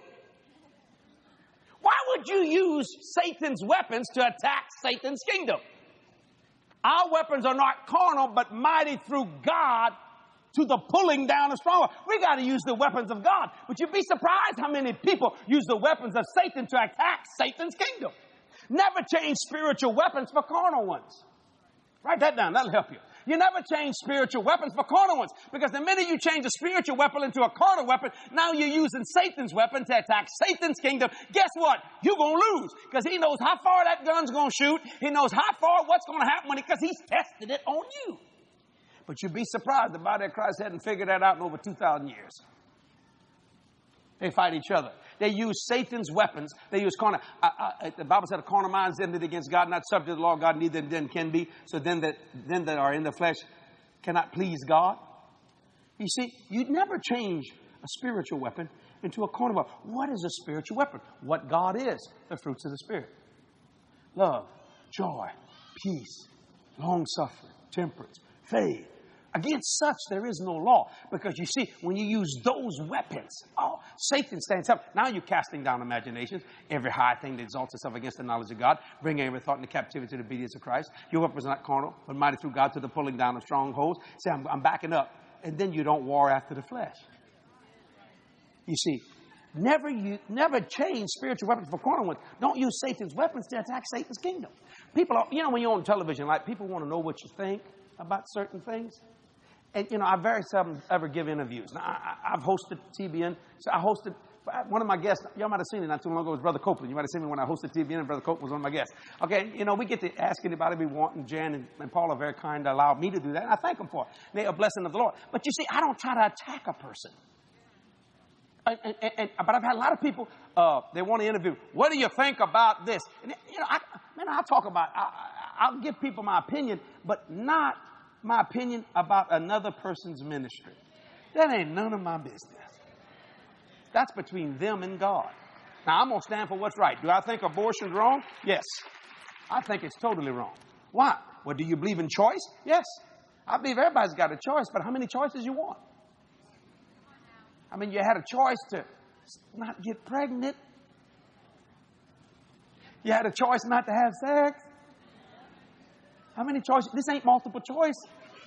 Speaker 1: Why would you use Satan's weapons to attack Satan's kingdom? Our weapons are not carnal, but mighty through God to the pulling down of strongholds. We got to use the weapons of God. But you'd be surprised how many people use the weapons of Satan to attack Satan's kingdom. Never change spiritual weapons for carnal ones. Write that down. That'll help you. You never change spiritual weapons for carnal ones. Because the minute you change a spiritual weapon into a carnal weapon, now you're using Satan's weapon to attack Satan's kingdom. Guess what? You're going to lose. Because he knows how far that gun's going to shoot. He knows how far what's going to happen because he's tested it on you. But you'd be surprised the body of Christ hadn't figured that out in over 2,000 years. They fight each other. They use Satan's weapons. They use carnal. The Bible said a carnal mind is enmity against God, not subject to the law of God, neither then can be. So then that are in the flesh cannot please God. You see, you'd never change a spiritual weapon into a carnal weapon. What is a spiritual weapon? What God is. The fruits of the Spirit. Love, joy, peace, long-suffering, temperance, faith. Against such there is no law. Because you see, when you use those weapons, Satan stands up. Now you're casting down imaginations. Every high thing that exalts itself against the knowledge of God. Bringing every thought into captivity to the obedience of Christ. Your weapons are not carnal, but mighty through God to the pulling down of strongholds. Say, I'm backing up. And then you don't war after the flesh. You see, never change spiritual weapons for carnal ones. Don't use Satan's weapons to attack Satan's kingdom. People are, when you're on television, like people want to know what you think about certain things. And, I very seldom ever give interviews. Now, I've hosted TBN. So I hosted one of my guests. Y'all might have seen it not too long ago. It was Brother Copeland. You might have seen me when I hosted TBN, and Brother Copeland was one of my guests. Okay, we get to ask anybody we want, and Jan and Paul are very kind to allow me to do that, and I thank them for it. They're a blessing of the Lord. But you see, I don't try to attack a person. But I've had a lot of people, they want to interview. What do you think about this? And, I'll talk about, I'll give people my opinion, but not my opinion about another person's ministry. That ain't none of my business. That's between them and God. Now, I'm going to stand for what's right. Do I think abortion's wrong? Yes. I think it's totally wrong. Why? Well, do you believe in choice? Yes. I believe everybody's got a choice, but how many choices you want? You had a choice to not get pregnant. You had a choice not to have sex. How many choices? This ain't multiple choice.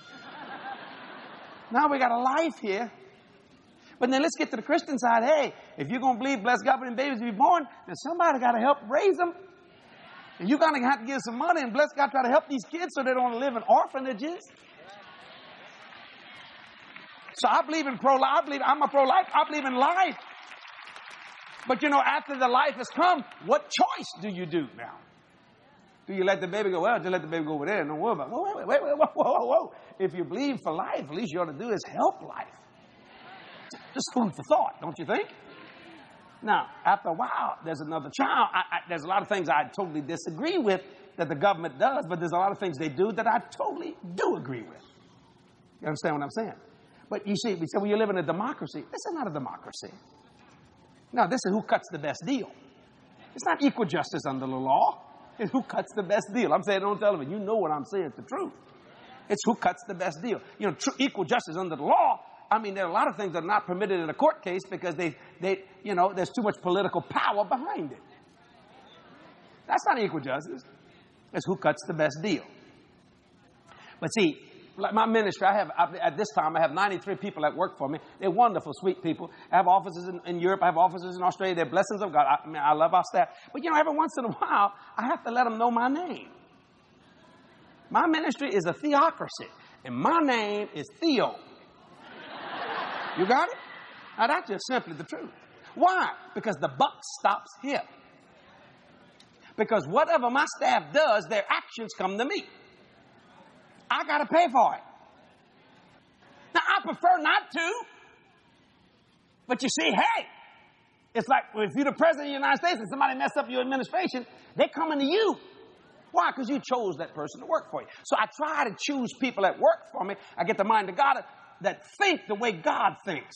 Speaker 1: Now we got a life here. But then let's get to the Christian side. Hey, if you're going to believe blessed God and babies be born, then somebody got to help raise them. And you're going to have to give some money and bless God try to help these kids so they don't live in orphanages. So I believe in pro-life. I'm a pro-life. I believe in life. But after the life has come, what choice do you do now? Do you let the baby go? Well, just let the baby go over there and don't worry about it. Whoa, whoa. If you believe for life, at least you ought to do is help life. Just food for thought, don't you think? Now, after a while, there's another child. There's a lot of things I totally disagree with that the government does, but there's a lot of things they do that I totally do agree with. You understand what I'm saying? But you see, we say, well, you live in a democracy. This is not a democracy. No, this is who cuts the best deal. It's not equal justice under the law. It's who cuts the best deal. I'm saying it on television. You know what I'm saying. It's the truth. It's who cuts the best deal. You know, equal justice under the law. I mean, there are a lot of things that are not permitted in a court case because there's too much political power behind it. That's not equal justice. It's who cuts the best deal. But see, like my ministry, at this time, I have 93 people that work for me. They're wonderful, sweet people. I have offices in Europe. I have offices in Australia. They're blessings of God. I love our staff. But, you know, every once in a while, I have to let them know my name. My ministry is a theocracy, and my name is Theo. You got it? Now, that's just simply the truth. Why? Because the buck stops here. Because whatever my staff does, their actions come to me. I got to pay for it. Now, I prefer not to. But you see, hey, it's like if you're the president of the United States and somebody messed up your administration, they're coming to you. Why? Because you chose that person to work for you. So I try to choose people that work for me. I get the mind of God that think the way God thinks.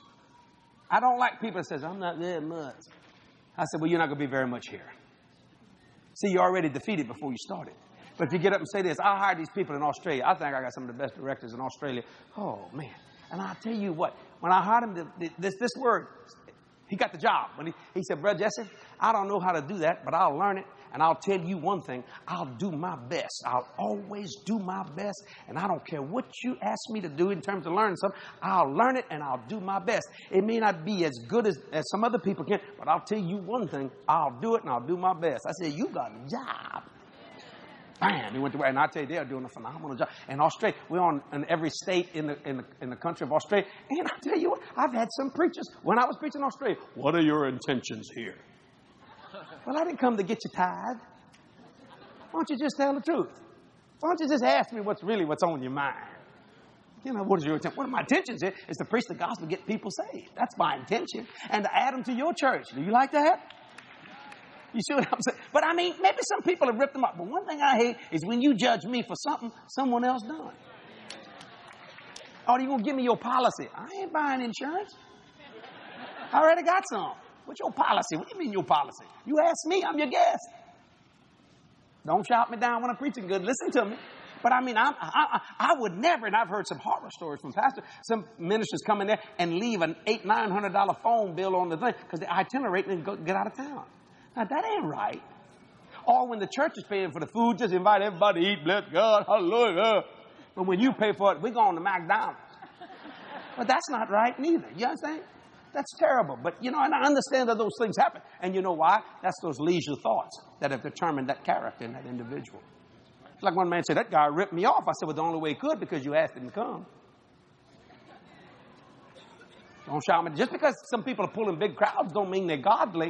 Speaker 1: I don't like people that says, I'm not very much. I said, well, you're not going to be very much here. See, you're already defeated before you started. But if you get up and say this, I hired these people in Australia. I think I got some of the best directors in Australia. Oh, man. And I'll tell you what, when I hired him, this word, he got the job. When he said, Brother Jesse, I don't know how to do that, but I'll learn it. And I'll tell you one thing, I'll do my best. I'll always do my best. And I don't care what you ask me to do in terms of learning something. I'll learn it and I'll do my best. It may not be as good as some other people can, but I'll tell you one thing, I'll do it and I'll do my best. I said, you got a job. Bam, he went to work, and I tell you, they're doing a phenomenal job. In Australia, we're on in every state in the country of Australia. And I tell you what, I've had some preachers, when I was preaching in Australia, what are your intentions here? Well, I didn't come to get you tithe. Why don't you just tell the truth? Why don't you just ask me what's on your mind? You know, what is your intention? One of my intentions here is to preach the gospel, get people saved. That's my intention. And to add them to your church. Do you like that? You see what I'm saying? But I mean, maybe some people have ripped them up. But one thing I hate is when you judge me for something someone else done. Oh, you going to give me your policy? I ain't buying insurance. I already got some. What's your policy? What do you mean your policy? You ask me, I'm your guest. Don't shout me down when I'm preaching good. Listen to me. But I mean, I would never, and I've heard some horror stories from pastors, some ministers come in there and leave an $800-900 phone bill on the thing because they itinerate and get out of town. Now, that ain't right. Or when the church is paying for the food, just invite everybody to eat, bless God, hallelujah. But when you pay for it, we're going to McDonald's. But that's not right neither. You understand? That's terrible. But, you know, and I understand that those things happen. And you know why? That's those leisure thoughts that have determined that character in that individual. It's like one man said, that guy ripped me off. I said, well, the only way he could because you asked him to come. Don't shout me. Just because some people are pulling big crowds don't mean they're godly.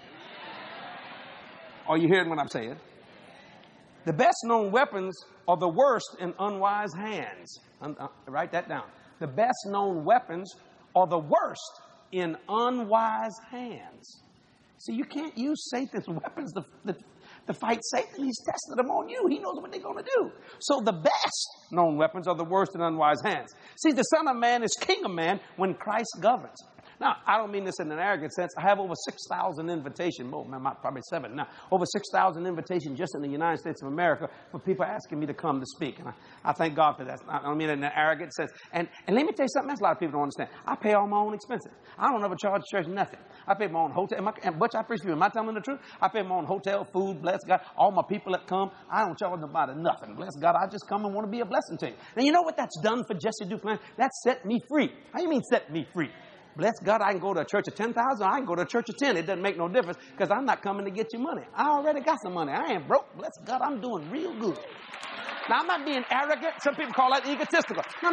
Speaker 1: Are you hearing what I'm saying? The best known weapons are the worst in unwise hands. Write that down. The best known weapons are the worst in unwise hands. See, you can't use Satan's weapons to fight Satan. He's tested them on you. He knows what they're going to do. So the best known weapons are the worst in unwise hands. See, the Son of Man is King of Man when Christ governs. Now, I don't mean this in an arrogant sense. I have over 6,000 invitations, probably 7 now, over 6,000 invitations just in the United States of America for people asking me to come to speak. And I thank God for that. I don't mean it in an arrogant sense. And let me tell you something else a lot of people don't understand. I pay all my own expenses. I don't ever charge the church nothing. I pay my own hotel. And Butch, I preach to you. Am I telling the truth? I pay my own hotel, food, bless God. All my people that come, I don't charge nobody nothing. Bless God. I just come and want to be a blessing to you. Now, you know what that's done for Jesse Duplantis? That set me free. How do you mean set me free? Bless God, I can go to a church of 10,000. I can go to a church of 10. It doesn't make no difference because I'm not coming to get you money. I already got some money. I ain't broke. Bless God, I'm doing real good. Now, I'm not being arrogant. Some people call that egotistical. No.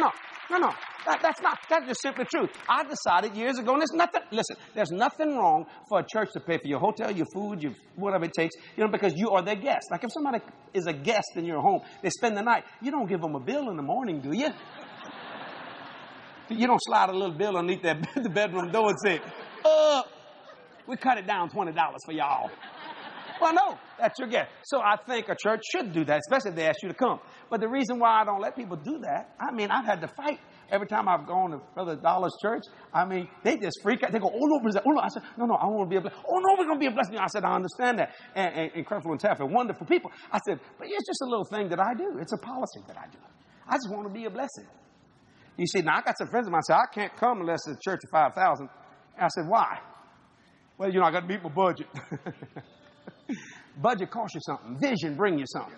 Speaker 1: No. That's just simply truth. I decided years ago, and there's nothing wrong for a church to pay for your hotel, your food, your whatever it takes, because you are their guest. Like if somebody is a guest in your home, they spend the night, you don't give them a bill in the morning, do you? You don't slide a little bill underneath the bedroom door and say, we cut it down $20 for y'all. Well, no, that's your guest. So I think a church should do that, especially if they ask you to come. But the reason why I don't let people do that, I've had to fight every time I've gone to Brother Dollar's church. They just freak out. They go, oh, no. I said, no, I want to be a blessing. Oh, no, we're going to be a blessing. I said, I understand that. And Creflo and Taff are wonderful people. I said, but it's just a little thing that I do. It's a policy that I do. I just want to be a blessing. You see, now I got some friends of mine say, I can't come unless it's a church of 5,000. I said, why? Well, I got to meet my budget. Budget costs you something. Vision bring you something.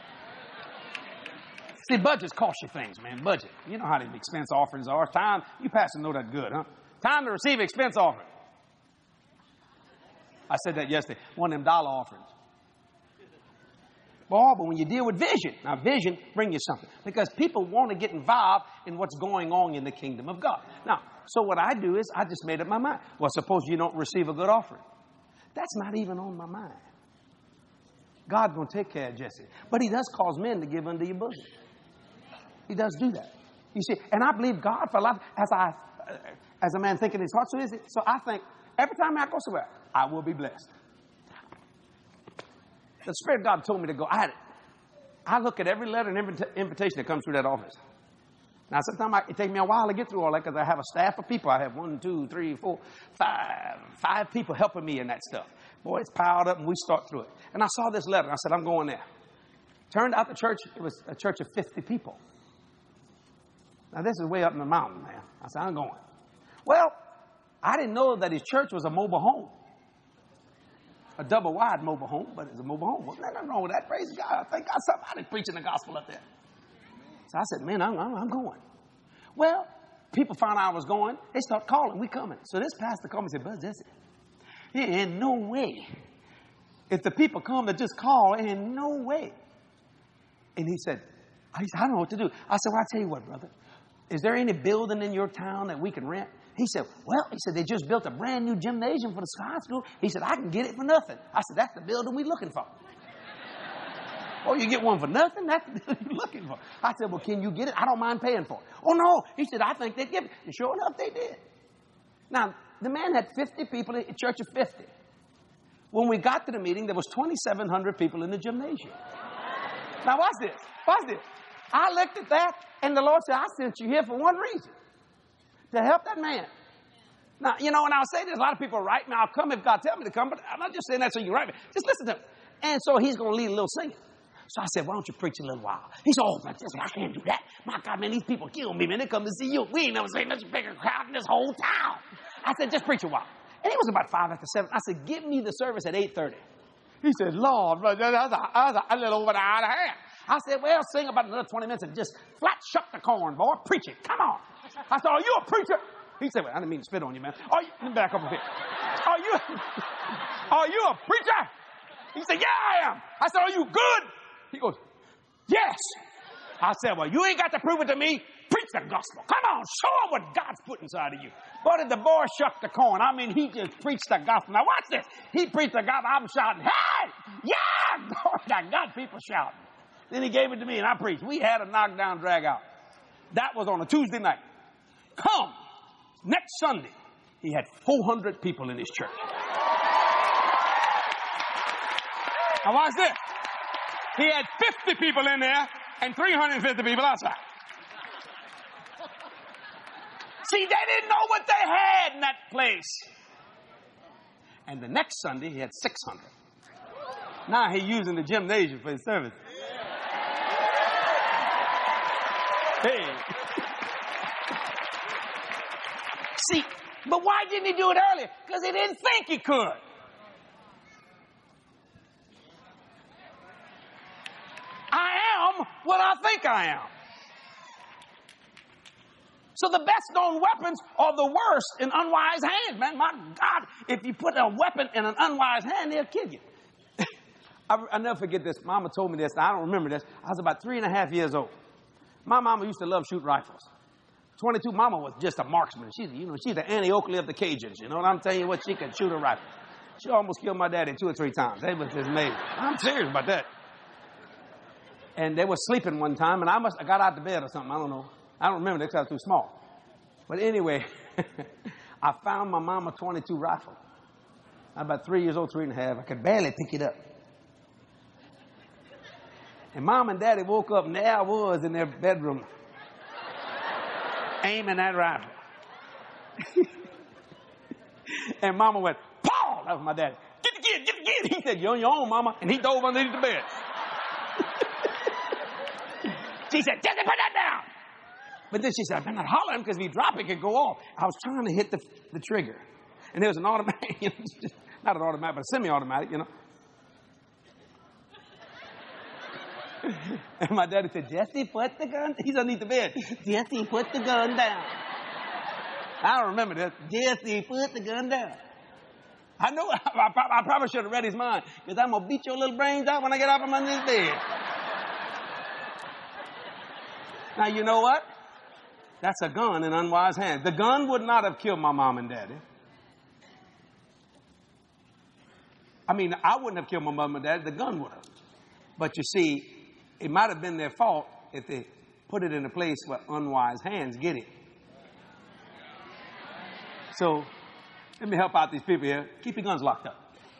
Speaker 1: See, budgets cost you things, man. Budget. You know how the expense offerings are. Time, you pastors know that good, huh? Time to receive expense offering. I said that yesterday. One of them dollar offerings. Boy, but when you deal with vision, now vision bring you something. Because people want to get involved in what's going on in the kingdom of God. Now, so what I do is I just made up my mind. Well, suppose you don't receive a good offering. That's not even on my mind. God's going to take care of Jesse. But he does cause men to give unto your bosom. He does do that. You see, and I believe God for life as a man thinking in his heart. So I think every time I go somewhere, I will be blessed. The Spirit of God told me to go. I look at every letter and invitation that comes through that office. Now, sometimes it takes me a while to get through all that because I have a staff of people. I have 1, 2, 3, 4, 5 people helping me in that stuff. Boy, it's piled up and we start through it. And I saw this letter. I said, I'm going there. Turned out the church, it was a church of 50 people. Now, this is way up in the mountain, man. I said, I'm going. Well, I didn't know that his church was a mobile home. A double-wide mobile home, but it's a mobile home. Well, nothing wrong with that. Praise God. I think God's somebody preaching the gospel up there. So I said, man, I'm going. Well, people found out I was going. They start calling. We coming. So this pastor called me and said, Brother Jesse, there ain't no way. If the people come to just call, there ain't no way. And he said, I don't know what to do. I said, well, I'll tell you what, brother. Is there any building in your town that we can rent? He said, they just built a brand new gymnasium for the high school. He said, I can get it for nothing. I said, that's the building we're looking for. Oh, you get one for nothing? That's the building you're looking for. I said, well, can you get it? I don't mind paying for it. Oh, no. He said, I think they'd give it. And sure enough, they did. Now, the man had 50 people in a church of 50. When we got to the meeting, there was 2,700 people in the gymnasium. Now, watch this. I looked at that, and the Lord said, I sent you here for one reason. To help that man. Now, and I'll say this, a lot of people write me, I'll come if God tells me to come, but I'm not just saying that so you write me. Just listen to him. And so he's going to lead a little singing. So I said, why don't you preach a little while? He said, I can't do that. My God, man, these people kill me, man. They come to see you. We ain't never seen such a bigger crowd in this whole town. I said, just preach a while. And it was about 5 after 7. I said, give me the service at 8:30. He said, Lord, that's a little over the hour and a half. I said, well, sing about another 20 minutes and just flat shuck the corn, boy. Preach it. Come on. I said, are you a preacher? He said, well, I didn't mean to spit on you, man. Let me back up a bit. Are you a preacher? He said, yeah, I am. I said, are you good? He goes, yes. I said, well, you ain't got to prove it to me. Preach the gospel. Come on, show them what God's put inside of you. But did the boy shuck the corn? He just preached the gospel. Now watch this. He preached the gospel. I'm shouting, hey, yeah, Lord, I got people shouting. Then he gave it to me and I preached. We had a knockdown drag out. That was on a Tuesday night. Come next Sunday, he had 400 people in his church. Now watch this. He had 50 people in there and 350 people outside. See, they didn't know what they had in that place. And the next Sunday, he had 600. Now he's using the gymnasium for his service. Hey. See, but why didn't he do it earlier? Because he didn't think he could. I am what I think I am. So the best known weapons are the worst in unwise hands, man. My God, if you put a weapon in an unwise hand, they'll kill you. I'll never forget this. Mama told me this. I don't remember this. I was about 3.5 years old. My mama used to love shooting rifles. 22, Mama was just a marksman. She's the Annie Oakley of the Cajuns. You know what I'm telling you? What, she could shoot a rifle. She almost killed my daddy 2 or 3 times. It was just amazing. I'm serious about that. And they were sleeping one time, and I got out of bed or something. I don't know. I don't remember because I was too small. But anyway, I found my Mama 22 rifle. I'm about 3 years old, 3 and a half. I could barely pick it up. And Mom and Daddy woke up, and there I was in their bedroom, aiming that rifle. And Mama went, "Paul!" That was my daddy. "Get the kid, get the kid." He said, "You're on your own, Mama." And he dove underneath the bed. She said, "Jesse, put that down." But then she said, "I better not holler because if you drop it, it could go off." I was trying to hit the trigger. And there was an automatic, not an automatic, but a semi-automatic, And my daddy said, "Jesse, put the gun." He's underneath the bed. "Jesse, put the gun down." I don't remember this. "Jesse, put the gun down." I know I probably should have read his mind, because I'm going to beat your little brains out when I get out from under this bed. Now, you know what? That's a gun in unwise hands. The gun would not have killed my mom and daddy. I mean, I wouldn't have killed my mom and daddy. The gun would have. But you see, it might have been their fault if they put it in a place where unwise hands get it. So, let me help out these people here. Keep your guns locked up.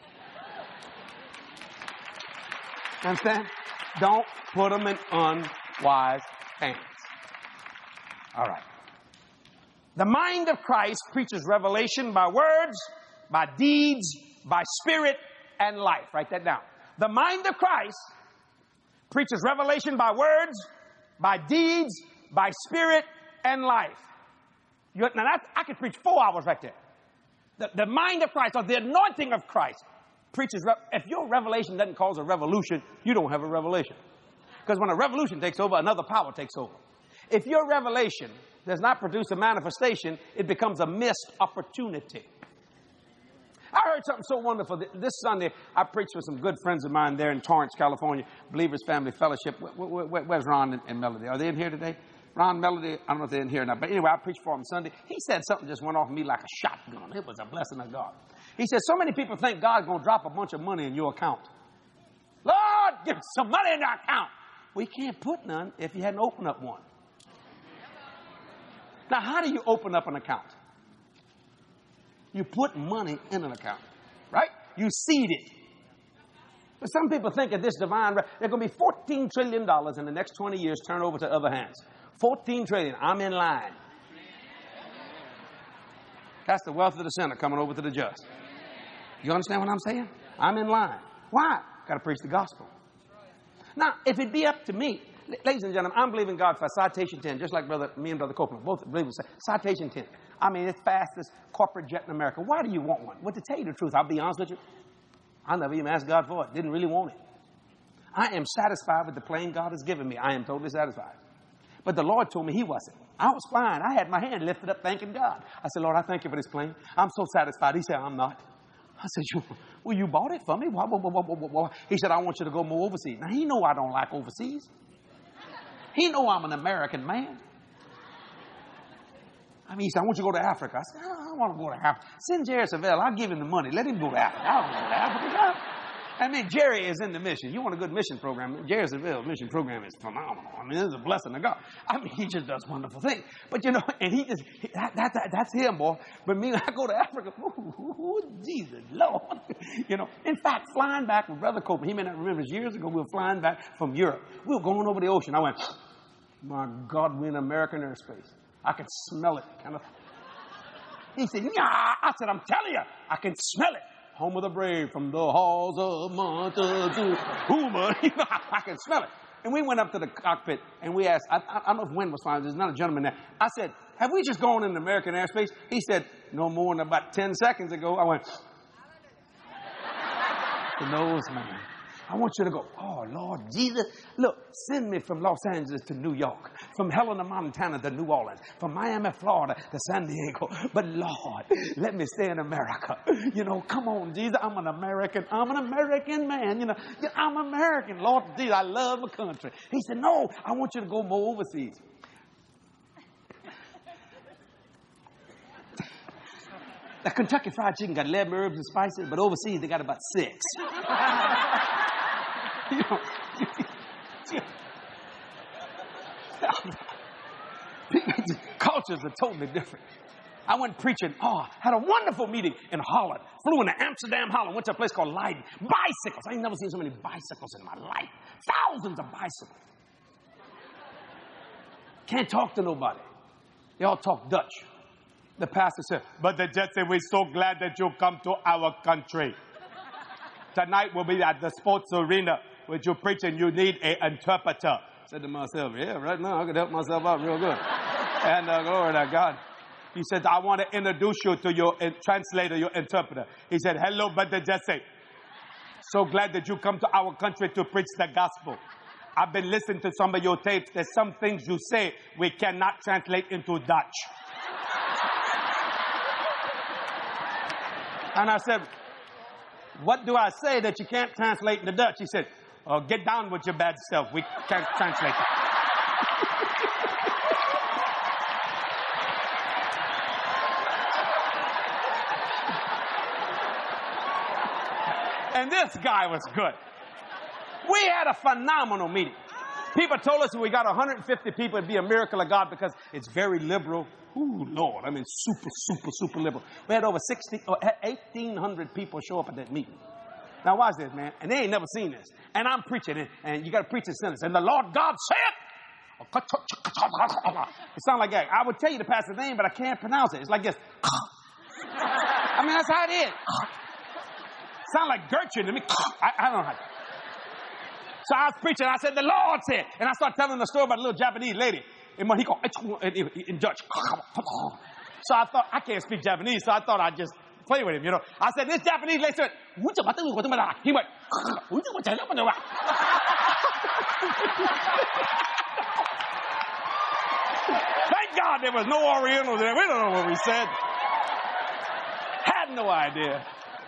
Speaker 1: Understand? Don't put them in unwise hands. All right. The mind of Christ preaches revelation by words, by deeds, by spirit, and life. Write that down. The mind of Christ preaches revelation by words, by deeds, by spirit, and life. Now I could preach 4 hours right there. The mind of Christ, or the anointing of Christ, preaches. If your revelation doesn't cause a revolution, you don't have a revelation. Because when a revolution takes over, another power takes over. If your revelation does not produce a manifestation, it becomes a missed opportunity. I heard something so wonderful. This Sunday, I preached with some good friends of mine there in Torrance, California, Believers Family Fellowship. Where's Ron and Melody? Are they in here today? Ron, Melody, I don't know if they're in here or not. But anyway, I preached for them Sunday. He said something just went off me like a shotgun. It was a blessing of God. He said, so many people think God's going to drop a bunch of money in your account. Lord, give us some money in our account. We can't put none if you hadn't opened up one. Now, how do you open up an account? You put money in an account, right? You seed it. But some people think of this divine, there's going to be $14 trillion in the next 20 years turned over to other hands. 14 trillion. I'm in line. That's the wealth of the sinner coming over to the just. You understand what I'm saying? I'm in line. Why? Got to preach the gospel. Now, if it be up to me, ladies and gentlemen, I'm believing God for citation 10, just like me and Brother Copeland both believe in citation 10. I mean, it's fastest corporate jet in America. Why do you want one? Well, to tell you the truth, I'll be honest with you, I never even asked God for it. Didn't really want it. I am satisfied with the plane God has given me. I am totally satisfied. But the Lord told me He wasn't. I was flying. I had my hand lifted up thanking God. I said, Lord, I thank you for this plane. I'm so satisfied. He said, I'm not. I said, well, you bought it for me. Why? He said, I want you to go more overseas. Now, He know I don't like overseas. He know I'm an American man. I mean, he said, I want you to go to Africa. I said, I don't want to go to Africa. Send Jerry Savelle. I'll give him the money. Let him go to Africa. I don't go to Africa. I mean, Jerry is in the mission. You want a good mission program? Jerry Savelle mission program is phenomenal. I mean, it's a blessing of God. I mean, he just does wonderful things. But, and he just, that's him, boy. But me, I go to Africa. Ooh, Jesus, Lord. In fact, flying back with Brother Copeland, he may not remember this, years ago, we were flying back from Europe. We were going over the ocean. I went, my God, we're in American airspace. I could smell it, kind of. He said, yeah. I said, I'm telling you, I can smell it. Home of the brave from the halls of Montezuma. I can smell it. And we went up to the cockpit and we asked, I don't know if Wynn was fine, there's not a gentleman there. I said, have we just gone into American airspace? He said, no more than about 10 seconds ago. I went, the nose man. I want you to go, oh, Lord Jesus. Look, send me from Los Angeles to New York, from Helena, Montana to New Orleans, from Miami, Florida to San Diego. But, Lord, let me stay in America. Come on, Jesus. I'm an American man. I'm American. Lord Jesus, I love my country. He said, no, I want you to go more overseas. The Kentucky Fried Chicken got 11 herbs and spices, but overseas they got about 6. You know, cultures are totally different. I went preaching, had a wonderful meeting in Holland. Flew into Amsterdam, Holland, went to a place called Leiden. Bicycles. I ain't never seen so many bicycles in my life. Thousands of bicycles. Can't talk to nobody. They all talk Dutch. The pastor said, Brother Jesse, we're so glad that you come to our country. Tonight we'll be at the sports arena where you're preaching. You need an interpreter. I said to myself, yeah, right now I could help myself out real good. And glory to God. He said, I want to introduce you to your translator, your interpreter. He said, hello, Brother Jesse. So glad that you come to our country to preach the gospel. I've been listening to some of your tapes. There's some things you say we cannot translate into Dutch. And I said, what do I say that you can't translate into Dutch? He said, get down with your bad self. We can't translate it. And this guy was good. We had a phenomenal meeting. People told us if we got 150 people, it'd be a miracle of God because it's very liberal. Ooh, Lord, I mean, super liberal. We had over 1,800 people show up at that meeting. Now, watch this, man. And they ain't never seen this. And I'm preaching, and you got to preach a sentence. And the Lord God said, it sounds like that. I would tell you the pastor's name, but I can't pronounce it. It's like this. I mean, that's how it is. Sound like Gertrude to me. I don't know how. So I was preaching. I said, the Lord said. And I started telling the story about a little Japanese lady. In Dutch. So I thought, I can't speak Japanese, so I thought I'd just play with him, you know. I said, this Japanese lady said, he went, thank God there was no Orientals there. We don't know what we said. Had no idea.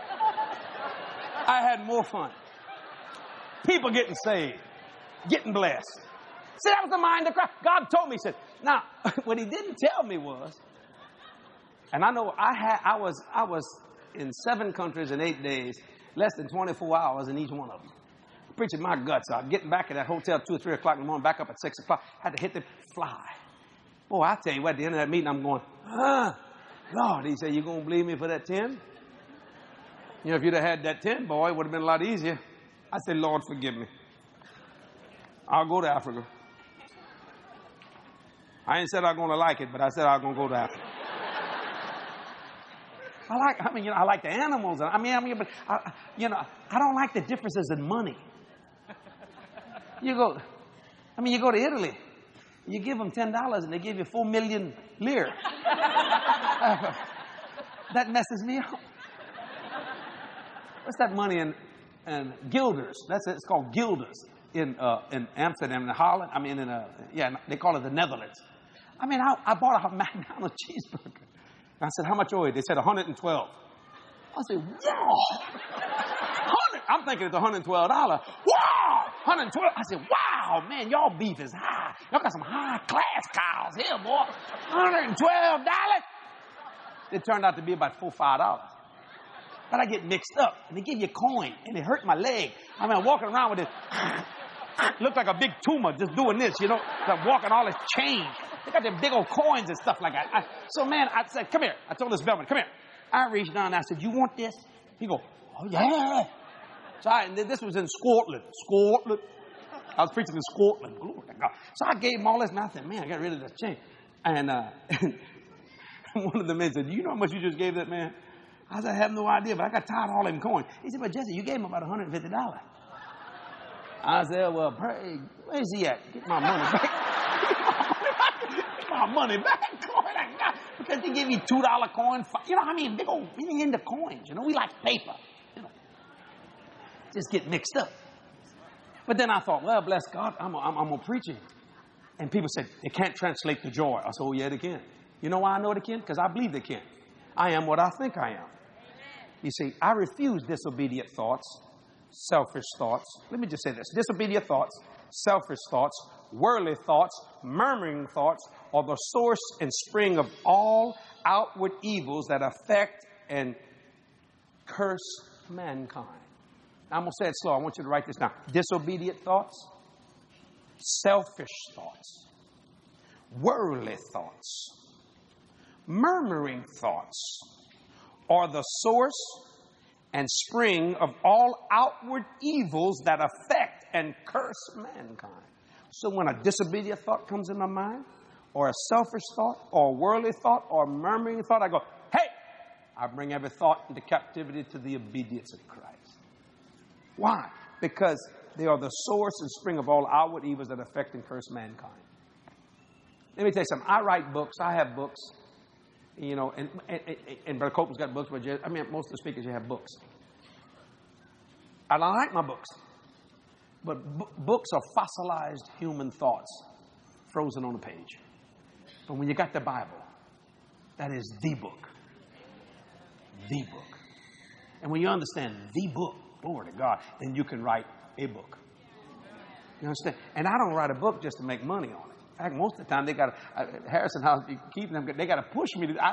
Speaker 1: I had more fun. People getting saved, getting blessed. See, that was the mind of Christ. God told me, he said, now, what he didn't tell me was, and I know I was in 7 countries in 8 days, less than 24 hours in each one of them. Preaching my guts out, getting back at that hotel 2 or 3 o'clock in the morning, back up at 6 o'clock, had to hit the fly. Boy, I tell you what, at the end of that meeting, I'm going, Lord, he said, you going to believe me for that 10? You know, if you'd have had that 10, boy, it would have been a lot easier. I said, Lord, forgive me. I'll go to Africa. I ain't said I'm going to like it, but I said I'm going to go to Africa. I like the animals. But I don't like the differences in money. You go to Italy. You give them $10 and they give you 4 million lire. That messes me up. What's that money in guilders? It's called guilders in Amsterdam, in Holland. They call it the Netherlands. I mean, I bought a McDonald's cheeseburger. And I said, how much oil? They said 112. I said, wow. I'm thinking it's $112. Wow, 112. I said, wow, man, y'all beef is high. Y'all got some high class cows here, boy. $112. It turned out to be about $4 or $5. But I get mixed up, and they give you a coin, and it hurt my leg. I mean, I'm walking around with it. Looked like a big tumor just doing this, you know. I'm walking all this change. They got them big old coins and stuff like that. So, man, I said, come here. I told this bellman, come here. I reached down and I said, you want this? He go, oh, yeah. So this was in Scotland. I was preaching in Scotland. Glory to God. So I gave him all this, and I said, man, I got rid of this change. And one of the men said, do you know how much you just gave that man? I said, I have no idea, but I got tired of all them coins. He said, but Jesse, you gave him about $150. I said, well, pray, where's he at? Get my money back. Get my money back. Because they give you $2 coins. You know, I mean, big old, we ain't into coins. You know, we like paper. You know, just get mixed up. But then I thought, well, bless God, I'm going to preach it. And people said, they can't translate the joy. I said, oh, yeah, they can. You know why I know they can? Because I believe they can. I am what I think I am. You see, I refuse disobedient thoughts, selfish thoughts. Let me just say this. Disobedient thoughts, selfish thoughts, worldly thoughts, murmuring thoughts are the source and spring of all outward evils that affect and curse mankind. Now, I'm going to say it slow. I want you to write this down. Disobedient thoughts, selfish thoughts, worldly thoughts, murmuring thoughts are the source and spring of all outward evils that affect and curse mankind. So when a disobedient thought comes in my mind, or a selfish thought, or a worldly thought, or a murmuring thought, I go, hey, I bring every thought into captivity to the obedience of Christ. Why? Because they are the source and spring of all outward evils that affect and curse mankind. Let me tell you something. I write books. I have books. You know, and Brother Copeland's got books. Most of the speakers, you have books. And I like my books. But books are fossilized human thoughts frozen on a page. But when you got the Bible, that is the book. The book. And when you understand the book, glory to God, then you can write a book. You understand? And I don't write a book just to make money on it. In fact, most of the time, they got Harrison House, keeping them, they got to push me to.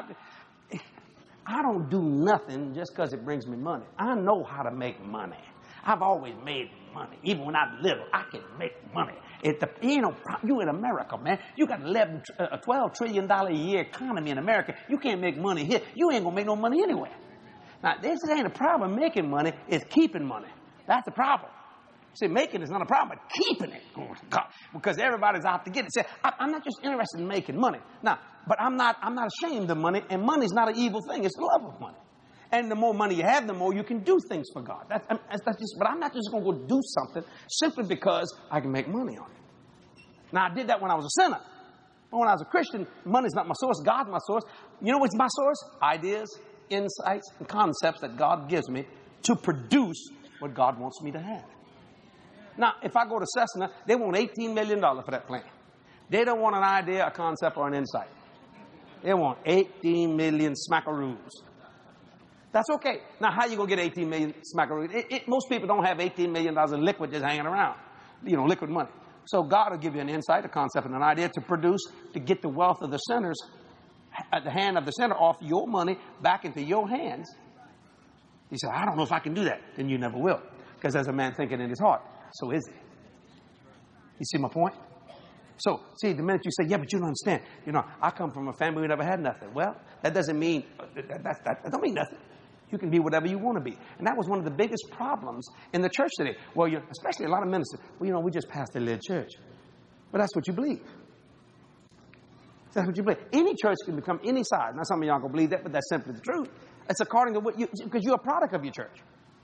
Speaker 1: I don't do nothing just because it brings me money. I know how to make money. I've always made money. Even when I was little, I can make money. You in America, man. You got a $12 trillion a year economy in America. You can't make money here. You ain't going to make no money anywhere. Now, this ain't a problem making money. It's keeping money. That's the problem. See, making is not a problem, but keeping it. Oh, God, because everybody's out to get it. See, I'm not just interested in making money. Now, but I'm not ashamed of money, and money's not an evil thing. It's the love of money. And the more money you have, the more you can do things for God. But I'm not just going to go do something simply because I can make money on it. Now, I did that when I was a sinner. But when I was a Christian, money's not my source. God's my source. You know what's my source? Ideas, insights, and concepts that God gives me to produce what God wants me to have. Now, if I go to Cessna, they want $18 million for that plane. They don't want an idea, a concept, or an insight. They want 18 million smackaroos. That's okay. Now, how are you going to get 18 million smackaroos? Most people don't have $18 million in liquid just hanging around, liquid money. So God will give you an insight, a concept, and an idea to get the wealth of the sinners at the hand of the sinner off your money back into your hands. He said, I don't know if I can do that. Then you never will. Because there's a man thinking in his heart. So is he. You see my point? So, see, the minute you say, yeah, but you don't understand. I come from a family who never had nothing. Well, that doesn't mean, that don't mean nothing. You can be whatever you want to be. And that was one of the biggest problems in the church today. Well, especially a lot of ministers. Well, we just pastor-led church. But that's what you believe. That's what you believe. Any church can become any size. Now, some of y'all going to believe that, but that's simply the truth. It's according to because you're a product of your church.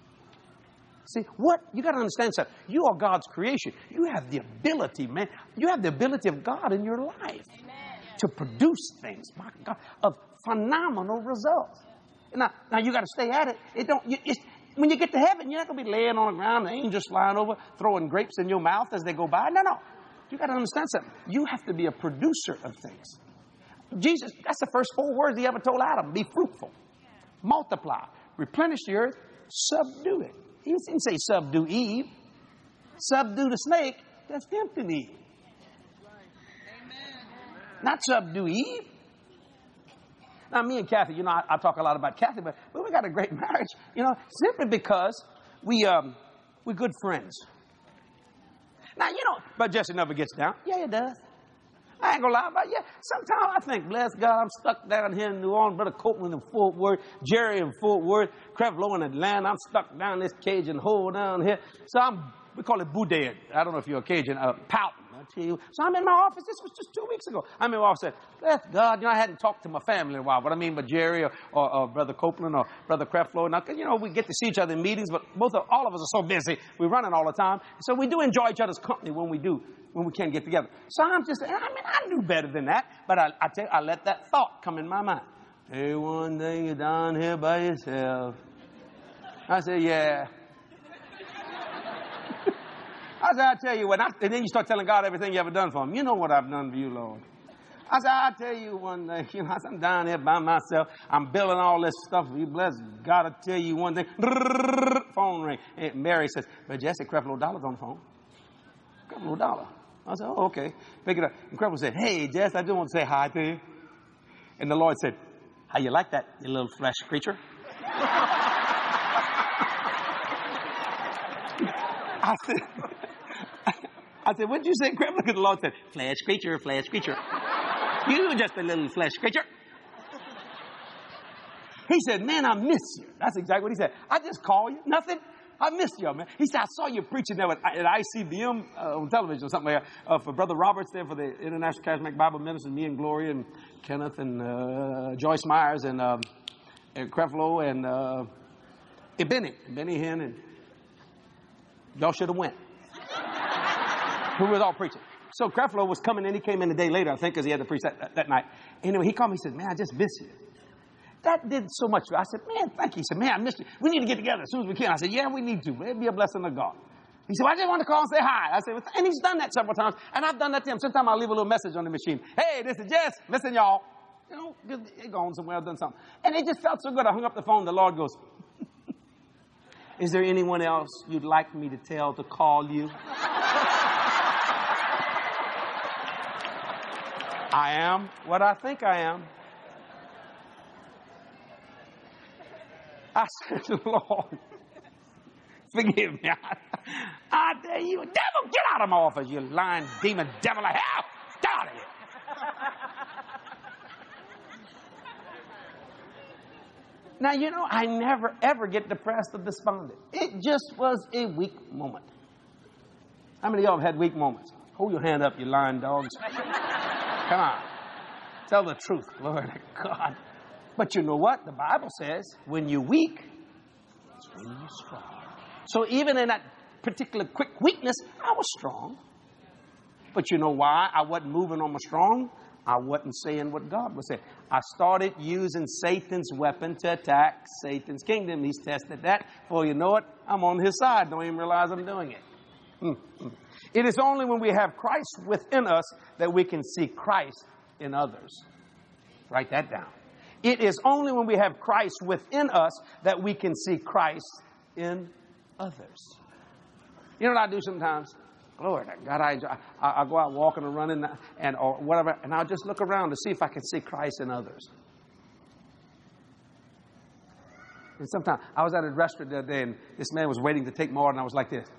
Speaker 1: See, you got to understand something. You are God's creation. You have the ability, man. You have the ability of God in your life. Amen. To produce things, my God, of phenomenal results. Now you got to stay at it. When you get to heaven, you're not going to be laying on the ground, the angels flying over, throwing grapes in your mouth as they go by. No. You got to understand something. You have to be a producer of things. Jesus, that's the first 4 words he ever told Adam. Be fruitful, multiply, replenish the earth, subdue it. He didn't say subdue Eve. Subdue the snake. That's tempting Eve. Not subdue Eve. Now, me and Kathy, I talk a lot about Kathy, but we got a great marriage, simply because we're good friends. Now, but Jesse never gets down. Yeah, he does. I ain't gonna lie about you. Sometimes I think, bless God, I'm stuck down here in New Orleans, Brother Copeland in Fort Worth, Jerry in Fort Worth, Creflo in Atlanta. I'm stuck down this Cajun hole down here. So we call it boudin. I don't know if you're a Cajun, pouting. I tell you. So I'm in my office. This was just 2 weeks ago. I'm in my office. Bless God, I hadn't talked to my family in a while. What I mean by Jerry or Brother Copeland or Brother Creflo. Now, we get to see each other in meetings, but all of us are so busy. We're running all the time. So we do enjoy each other's company when we can't get together. So I knew better than that, but I let that thought come in my mind. Hey, one day you're down here by yourself. I said, yeah. I said, I tell you what, and then you start telling God everything you ever done for him. You know what I've done for you, Lord. I said, I tell you one thing, I'm down here by myself. I'm building all this stuff for you. Bless God, I tell you one thing. Phone ring. And Mary says, but Jesse, Creflo Dollar's on the phone. Creflo Dollar. I said, oh, okay. Pick it up. And Creflo said, hey, Jess, I just want to say hi to you. And the Lord said, how you like that, you little flesh creature? I said, what did you say, Creflo? Look at the Lord said, flesh creature, flesh creature. You just a little flesh creature. He said, man, I miss you. That's exactly what he said. I just call you. Nothing. I missed you, man. He said, I saw you preaching there at ICBM on television or something like that for Brother Roberts there for the International Charismatic Bible Ministry, me and Gloria and Kenneth and Joyce Myers and Creflo and Benny Hinn, and y'all should have went. Who was all preaching. So Creflo was coming in. He came in a day later, I think, because he had to preach that night. Anyway, he called me. He said, man, I just miss you. That did so much. I said, man, thank you. He said, man, I missed you. We need to get together as soon as we can. I said, yeah, we need to. It'd be a blessing of God. He said, well, I just want to call and say hi. I said, well, and he's done that several times. And I've done that to him. Sometimes I'll leave a little message on the machine. Hey, this is Jess. Missing y'all. You know, it gone somewhere. I've done something. And it just felt so good. I hung up the phone. The Lord goes, is there anyone else you'd like me to tell to call you? I am what I think I am. I said, Lord, forgive me. I dare you, devil, get out of my office, you lying demon devil of hell. Get out of here. Now, you know, I never, ever get depressed or despondent. It just was a weak moment. How many of y'all have had weak moments? Hold your hand up, you lying dogs. Come on. Tell the truth, glory to God. But you know what? The Bible says, when you're weak, it's when you're strong. So even in that particular quick weakness, I was strong. But you know why I wasn't moving on my strong? I wasn't saying what God was saying. I started using Satan's weapon to attack Satan's kingdom. He's tested that. Before you know it, I'm on his side. Don't even realize I'm doing it. It is only when we have Christ within us that we can see Christ in others. Write that down. It is only when we have Christ within us that we can see Christ in others. You know what I do sometimes? Lord, God, I go out walking or running or whatever, and I'll just look around to see if I can see Christ in others. And sometimes I was at a restaurant the other day, and this man was waiting to take my order, and I was like this.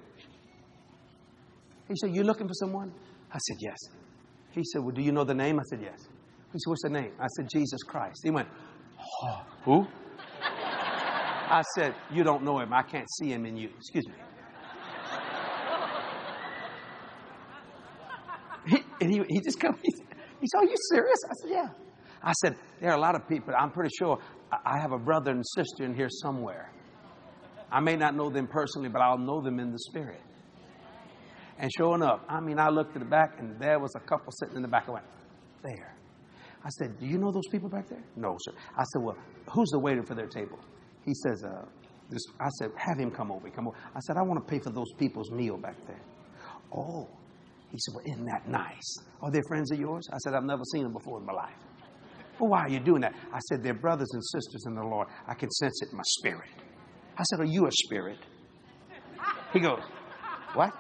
Speaker 1: He said, you looking for someone? I said, yes. He said, well, do you know the name? I said, yes. He said, what's the name? I said, Jesus Christ. He went, oh, who? I said, you don't know him. I can't see him in you. Excuse me. He just come. He said, are you serious? I said, yeah. I said, there are a lot of people. I'm pretty sure I have a brother and sister in here somewhere. I may not know them personally, but I'll know them in the spirit. And sure enough, I looked at the back, and there was a couple sitting in the back. I went, there. I said, do you know those people back there? No, sir. I said, well, who's the waiter for their table? He says, I said, have him come over. I said, I want to pay for those people's meal back there. Oh. He said, well, isn't that nice? Are they friends of yours? I said, I've never seen them before in my life. Well, why are you doing that? I said, they're brothers and sisters in the Lord. I can sense it in my spirit. I said, are you a spirit? He goes, what?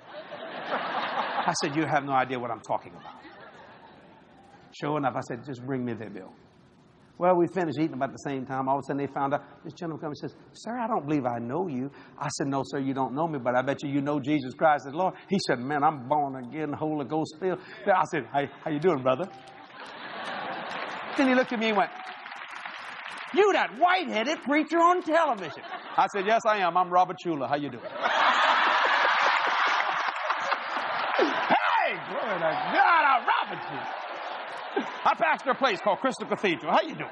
Speaker 1: I said, you have no idea what I'm talking about. Sure enough, I said, just bring me their bill. Well, we finished eating about the same time. All of a sudden, they found out. This gentleman comes and says, sir, I don't believe I know you. I said, no, sir, you don't know me, but I bet you know Jesus Christ as Lord. He said, man, I'm born again, Holy Ghost filled. I said, how you doing, brother? Then he looked at me and went, you that white-headed preacher on television. I said, yes, I am. I'm Robert Schuller. How you doing? Hey, glory to God, I'm Robert Schuller. I pastor a place called Crystal Cathedral. How you doing?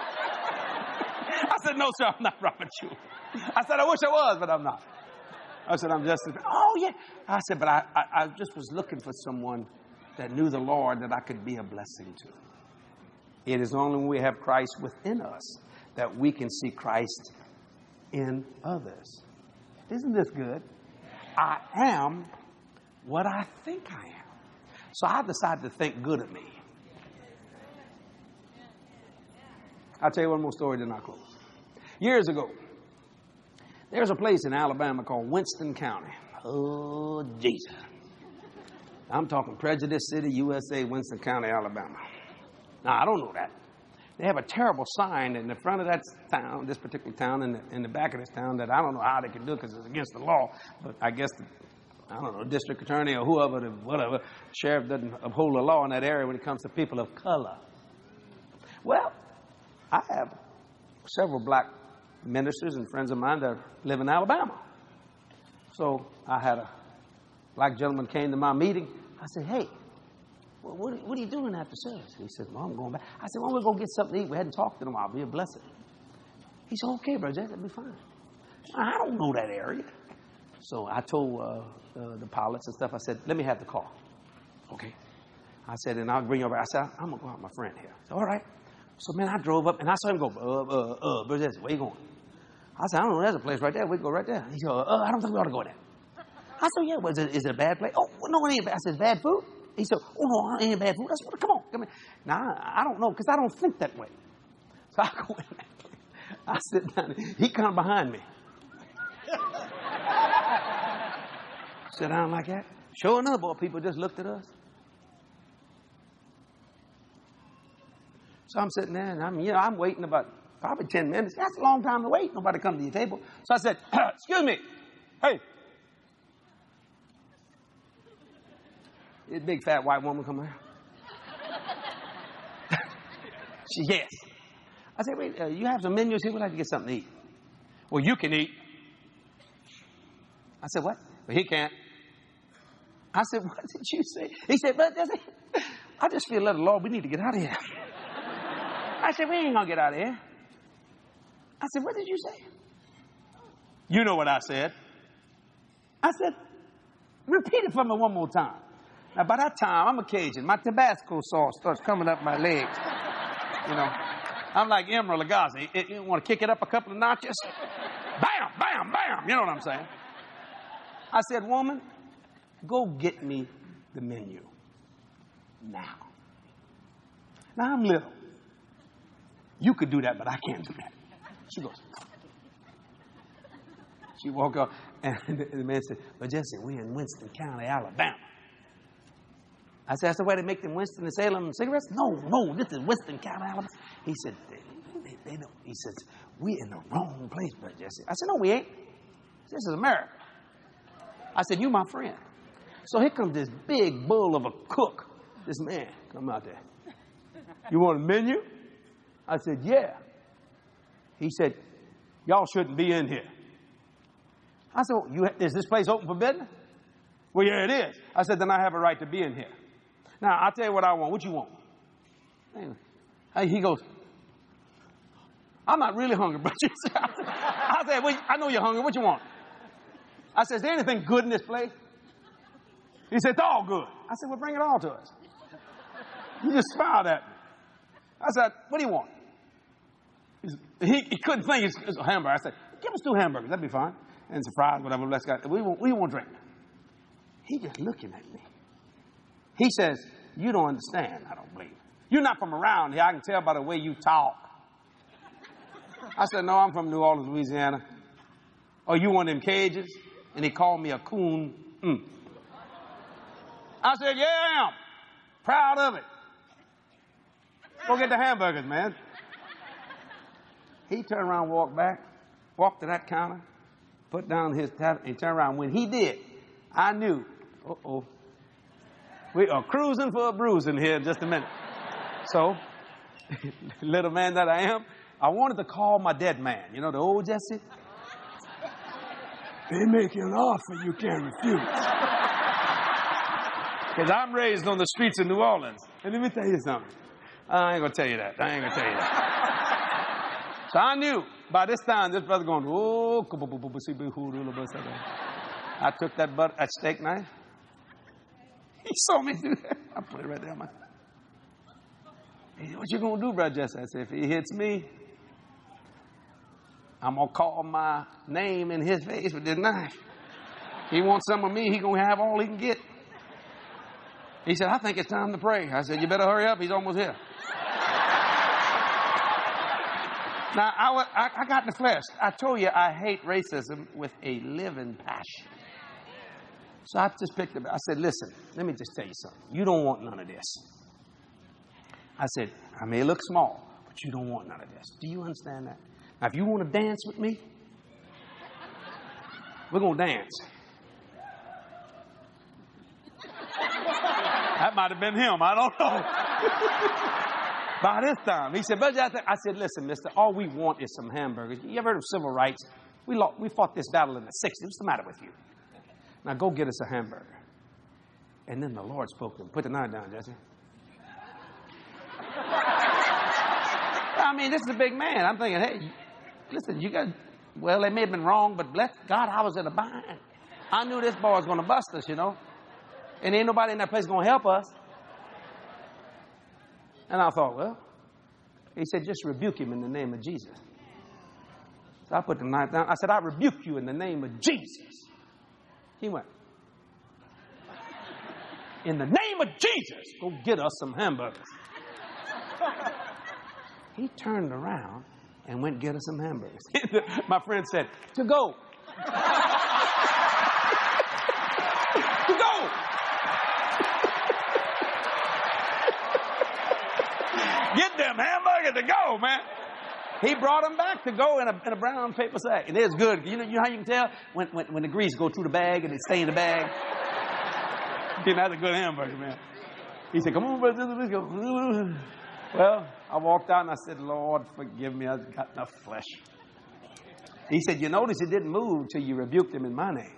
Speaker 1: I said, no, sir, I'm not Robert Schuller. I said, I wish I was, but I'm not. I said, I'm just, oh, yeah. I said, but I just was looking for someone that knew the Lord that I could be a blessing to. It is only when we have Christ within us that we can see Christ in others. Isn't this good? I am what I think I am. So I decided to think good of me. I'll tell you one more story, then I'll close. Years ago, there's a place in Alabama called Winston County. Oh, Jesus. I'm talking Prejudice City, USA, Winston County, Alabama. Now, I don't know that. They have a terrible sign in the front of that town, this particular town, and in the back of this town that I don't know how they can do it because it's against the law. But I guess, I don't know, district attorney or whoever, whatever, sheriff doesn't uphold the law in that area when it comes to people of color. Well, I have several black ministers and friends of mine that live in Alabama. So I had a black gentleman came to my meeting. I said, hey, what are you doing after service? He said, well, I'm going back. I said, well, we're going to get something to eat. We hadn't talked in a while. Be a blessing. He said, okay, Brother Jack, that'll be fine. I don't know that area. So I told the pilots and stuff, I said, let me have the car. Okay. I said, and I'll bring you over. I said, I'm going to go out with my friend here. I said, all right. So, man, I drove up, and I saw him go, Brother Jesse, where you going? I said, I don't know, there's a place right there. We can go right there. He said, I don't think we ought to go there. I said, yeah, well, is it a bad place? Oh, no, it ain't bad. I said, bad food? He said, oh, no, it ain't bad food. I said, well, come on. Now, I don't know, because I don't think that way. So I go in there. I sit down. He come behind me. Sit down like that. Sure enough, boy, people just looked at us. So I'm sitting there, and I'm waiting about probably 10 minutes. That's a long time to wait. Nobody come to your table. So I said, excuse me. Hey. This big fat white woman come here. She said, yes. I said, wait, you have some menus here? We'd like to get something to eat. Well, you can eat. I said, what? Well, he can't. I said, what did you say? He said, but I just feel, Lord, we need to get out of here. I said, we ain't going to get out of here. I said, what did you say? You know what I said. I said, repeat it for me one more time. Now, by that time, I'm a Cajun. My Tabasco sauce starts coming up my legs. You know, I'm like Emeril Lagasse. You want to kick it up a couple of notches? Bam, bam, bam. You know what I'm saying? I said, woman, go get me the menu now. Now, I'm little. You could do that, but I can't do that. She goes. She walked up, and the man said, but Jesse, we're in Winston County, Alabama. I said, that's the way they make them Winston and Salem cigarettes? No, this is Winston County, Alabama. He said, they don't. He says, we're in the wrong place, Brother Jesse. I said, no, we ain't. This is America. I said, you my friend. So here comes this big bull of a cook. This man come out there. You want a menu? I said, yeah. He said, y'all shouldn't be in here. I said, well, is this place open for business? Well, yeah, it is. I said, then I have a right to be in here. Now, I'll tell you what I want. What you want? He goes, I'm not really hungry, but I said, well, I know you're hungry. What you want? I said, is there anything good in this place? He said, it's all good. I said, well, bring it all to us. He just smiled at me. I said, what do you want? He couldn't think it's a hamburger. I said, give us 2 hamburgers. That'd be fine. And some fries, whatever. Let's go. We won't drink. He just looking at me. He says, you don't understand. I don't believe. You're not from around here. I can tell by the way you talk. I said, no, I'm from New Orleans, Louisiana. Oh, you one of them Cajuns? And he called me a coon. I said, yeah, I am. Proud of it. Go get the hamburgers, man. He turned around, walked to that counter, put down his tab, and turned around. When he did, I knew, we are cruising for a bruising here in just a minute. So, little man that I am, I wanted to call my dead man. You know, the old Jesse? They make you an offer you can't refuse. Because I'm raised on the streets of New Orleans. And let me tell you something. I ain't going to tell you that. So I knew by this time this brother going, I took that steak knife. He saw me do that. I put it right there. He said, what you going to do, Brother Jesse? I said, if he hits me, I'm going to call my name in his face with this knife. He wants some of me, he going to have all he can get. He said, I think it's time to pray. I said, you better hurry up. He's almost here. Now, I got in the flesh. I told you I hate racism with a living passion. So I just picked it up. I said, listen, let me just tell you something. You don't want none of this. I said, I may look small, but But you don't want none of this. Do you understand that? Now, if you want to dance with me, we're going to dance. That might have been him. I don't know. By this time, he said, "But I said, listen, mister, all we want is some hamburgers. You ever heard of civil rights? We fought this battle in the 60s. What's the matter with you? Now go get us a hamburger." And then the Lord spoke to him. "Put the knife down, Jesse." I mean, this is a big man. I'm thinking, hey, listen, well, they may have been wrong, but bless God, I was in a bind. I knew this boy was going to bust us, And ain't nobody in that place going to help us. And I thought, well, he said, just rebuke him in the name of Jesus. So I put the knife down. I said, I rebuke you in the name of Jesus. He went, in the name of Jesus, go get us some hamburgers. He turned around and went get us some hamburgers. My friend said, to go. To go. Get them hamburgers to go, man. He brought them back to go in a brown paper sack. And it's good. You know how you can tell? When the grease go through the bag and it stay in the bag. That's a good hamburger, man. He said, come on, brother, let's go. Well, I walked out and I said, Lord, forgive me. I've got enough flesh. He said, you notice it didn't move till you rebuked him in my name.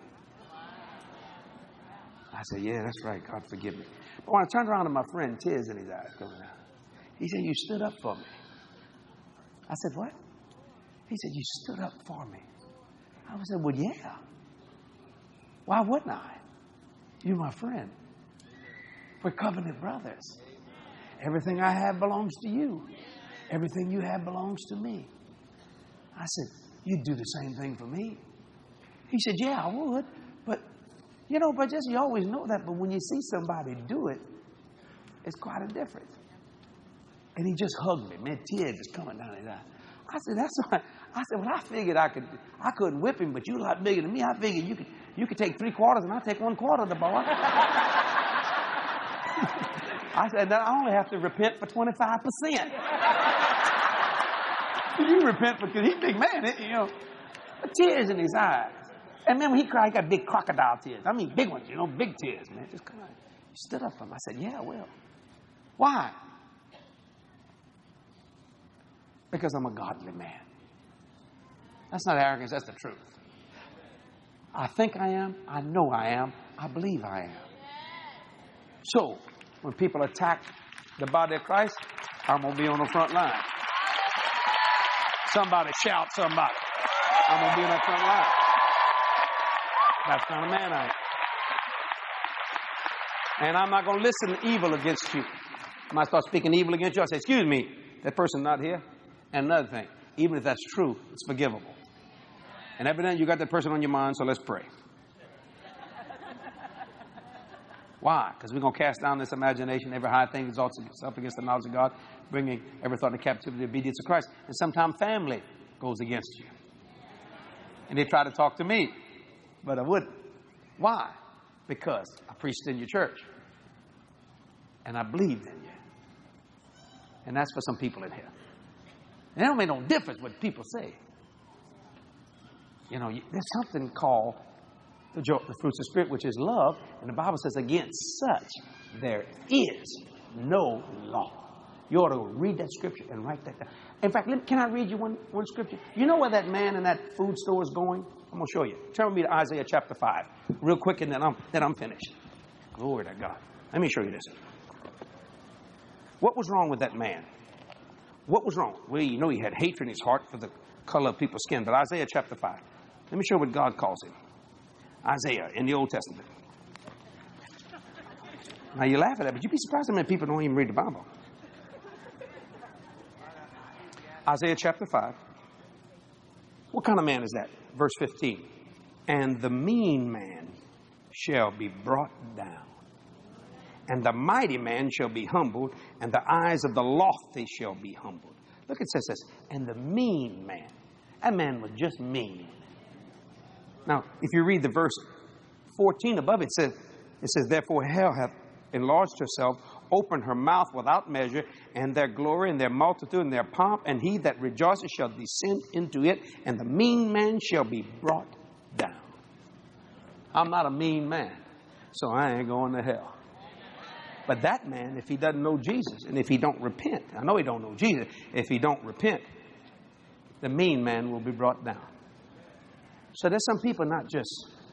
Speaker 1: I said, yeah, that's right. God, forgive me. But when I turned around to my friend, tears in his eyes coming out. He said, you stood up for me. I said, what? He said, you stood up for me. I said, well, yeah. Why wouldn't I? You're my friend. We're covenant brothers. Everything I have belongs to you. Everything you have belongs to me. I said, you'd do the same thing for me. He said, yeah, I would. But just you always know that. But when you see somebody do it, it's quite a difference. And he just hugged me, man, tears just coming down his eye. I said, that's right. I said, well, I figured I couldn't whip him, but you're a lot bigger than me. I figured you could take 3/4 and I'll take 1/4 of the boy. I said, I only have to repent for 25%. You repent because he's a big man, tears in his eyes. And then when he cried, he got big crocodile tears. I mean, big ones, big tears, man. Just come on. He stood up for him. I said, yeah, I will. Why? Because I'm a godly man. That's not arrogance, that's the truth. I think I am, I know I am, I believe I am. So, when people attack the body of Christ, I'm going to be on the front line. Somebody shout somebody. I'm going to be on that front line. That's the kind of man I am. And I'm not going to listen to evil against you. When I start speaking evil against you, I say, excuse me, that person's not here. And another thing, even if that's true, it's forgivable. And evidently you got that person on your mind, so let's pray. Why? Because we're going to cast down this imagination, every high thing exalts itself against the knowledge of God, bringing every thought into captivity to the obedience of Christ. And sometimes family goes against you. And they try to talk to me, but I wouldn't. Why? Because I preached in your church. And I believed in you. And that's for some people in here. And it don't make no difference what people say. There's something called the fruits of the Spirit, which is love. And the Bible says, against such, there is no law. You ought to read that scripture and write that down. In fact, can I read you one scripture? You know where that man in that food store is going? I'm going to show you. Turn with me to Isaiah chapter 5. Real quick, and then I'm finished. Glory to God. Let me show you this. What was wrong with that man? What was wrong? Well, he had hatred in his heart for the color of people's skin. But Isaiah chapter 5. Let me show you what God calls him. Isaiah in the Old Testament. Now you laugh at that, but you'd be surprised how many people don't even read the Bible. Isaiah chapter 5. What kind of man is that? Verse 15. And the mean man shall be brought down, and the mighty man shall be humbled, and the eyes of the lofty shall be humbled. Look, it says this. And the mean man. That man was just mean. Now, if you read the verse 14 above, it says, therefore hell hath enlarged herself open her mouth without measure, and their glory and their multitude and their pomp, and he that rejoices shall descend into it, and the mean man shall be brought down. I'm not a mean man, so I ain't going to hell. But that man, if he doesn't know Jesus, and if he don't repent, I know he don't know Jesus, if he don't repent, the mean man will be brought down. So there's some people not just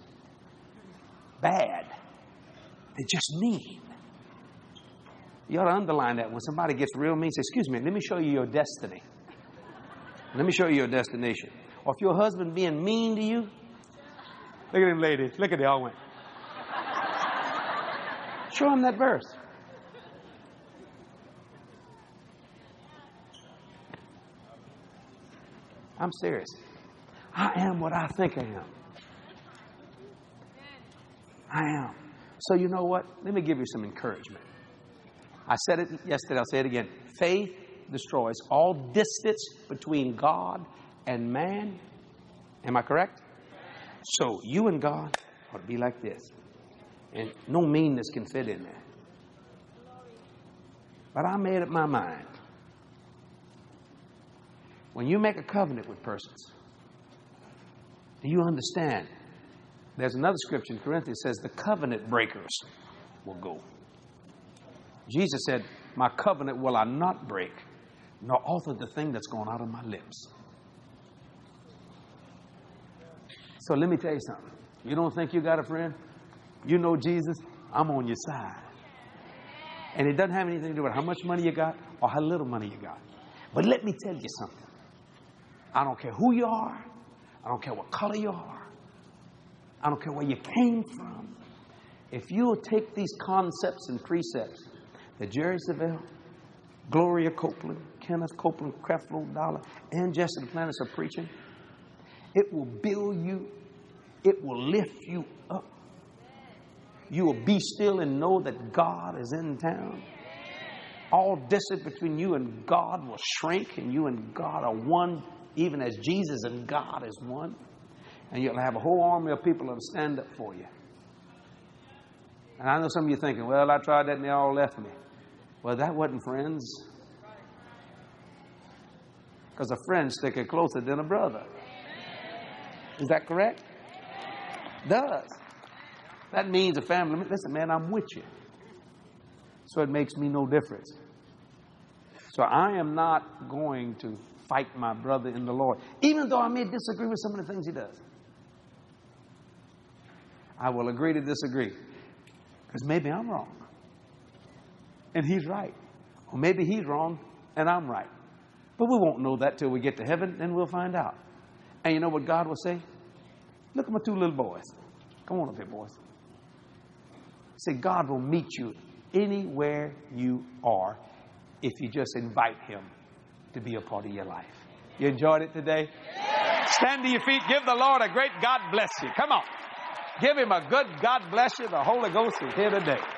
Speaker 1: bad, they're just mean. You ought to underline that when somebody gets real mean. Say, excuse me, let me show you your destiny. Let me show you your destination. Or if your husband being mean to you, look at them ladies. Look at they all went. Show him that verse. I'm serious. I am what I think I am. I am. So you know what? Let me give you some encouragement. I said it yesterday, I'll say it again. Faith destroys all distance between God and man. Am I correct? So you and God ought to be like this. And no meanness can fit in there. But I made up my mind. When you make a covenant with persons, do you understand? There's another scripture in Corinthians that says the covenant breakers will go. Jesus said, my covenant will I not break, nor alter the thing that's gone out of my lips. So let me tell you something. You don't think you got a friend? You know Jesus? I'm on your side. And it doesn't have anything to do with how much money you got or how little money you got. But let me tell you something. I don't care who you are. I don't care what color you are. I don't care where you came from. If you will take these concepts and precepts that Jerry Savelle, Gloria Copeland, Kenneth Copeland, Creflo Dollar, and Jesse Duplantis are preaching, it will build you. It will lift you up. You will be still and know that God is in town. All distance between you and God will shrink, and you and God are one, even as Jesus and God is one. And you'll have a whole army of people that will stand up for you. And I know some of you thinking, well, I tried that and they all left me. Well, that wasn't friends. Because a friend sticks closer than a brother. Is that correct? Does. That means a family. Listen, man, I'm with you. So it makes me no difference. So I am not going to fight my brother in the Lord, even though I may disagree with some of the things he does. I will agree to disagree. Because maybe I'm wrong. And he's right. Or maybe he's wrong and I'm right. But we won't know that till we get to heaven, and we'll find out. And you know what God will say? Look at my two little boys. Come on up here, boys. Say, God will meet you anywhere you are if you just invite him to be a part of your life. You enjoyed it today? Stand to your feet. Give the Lord a great God bless you. Come on. Give him a good God bless you. The Holy Ghost is here today.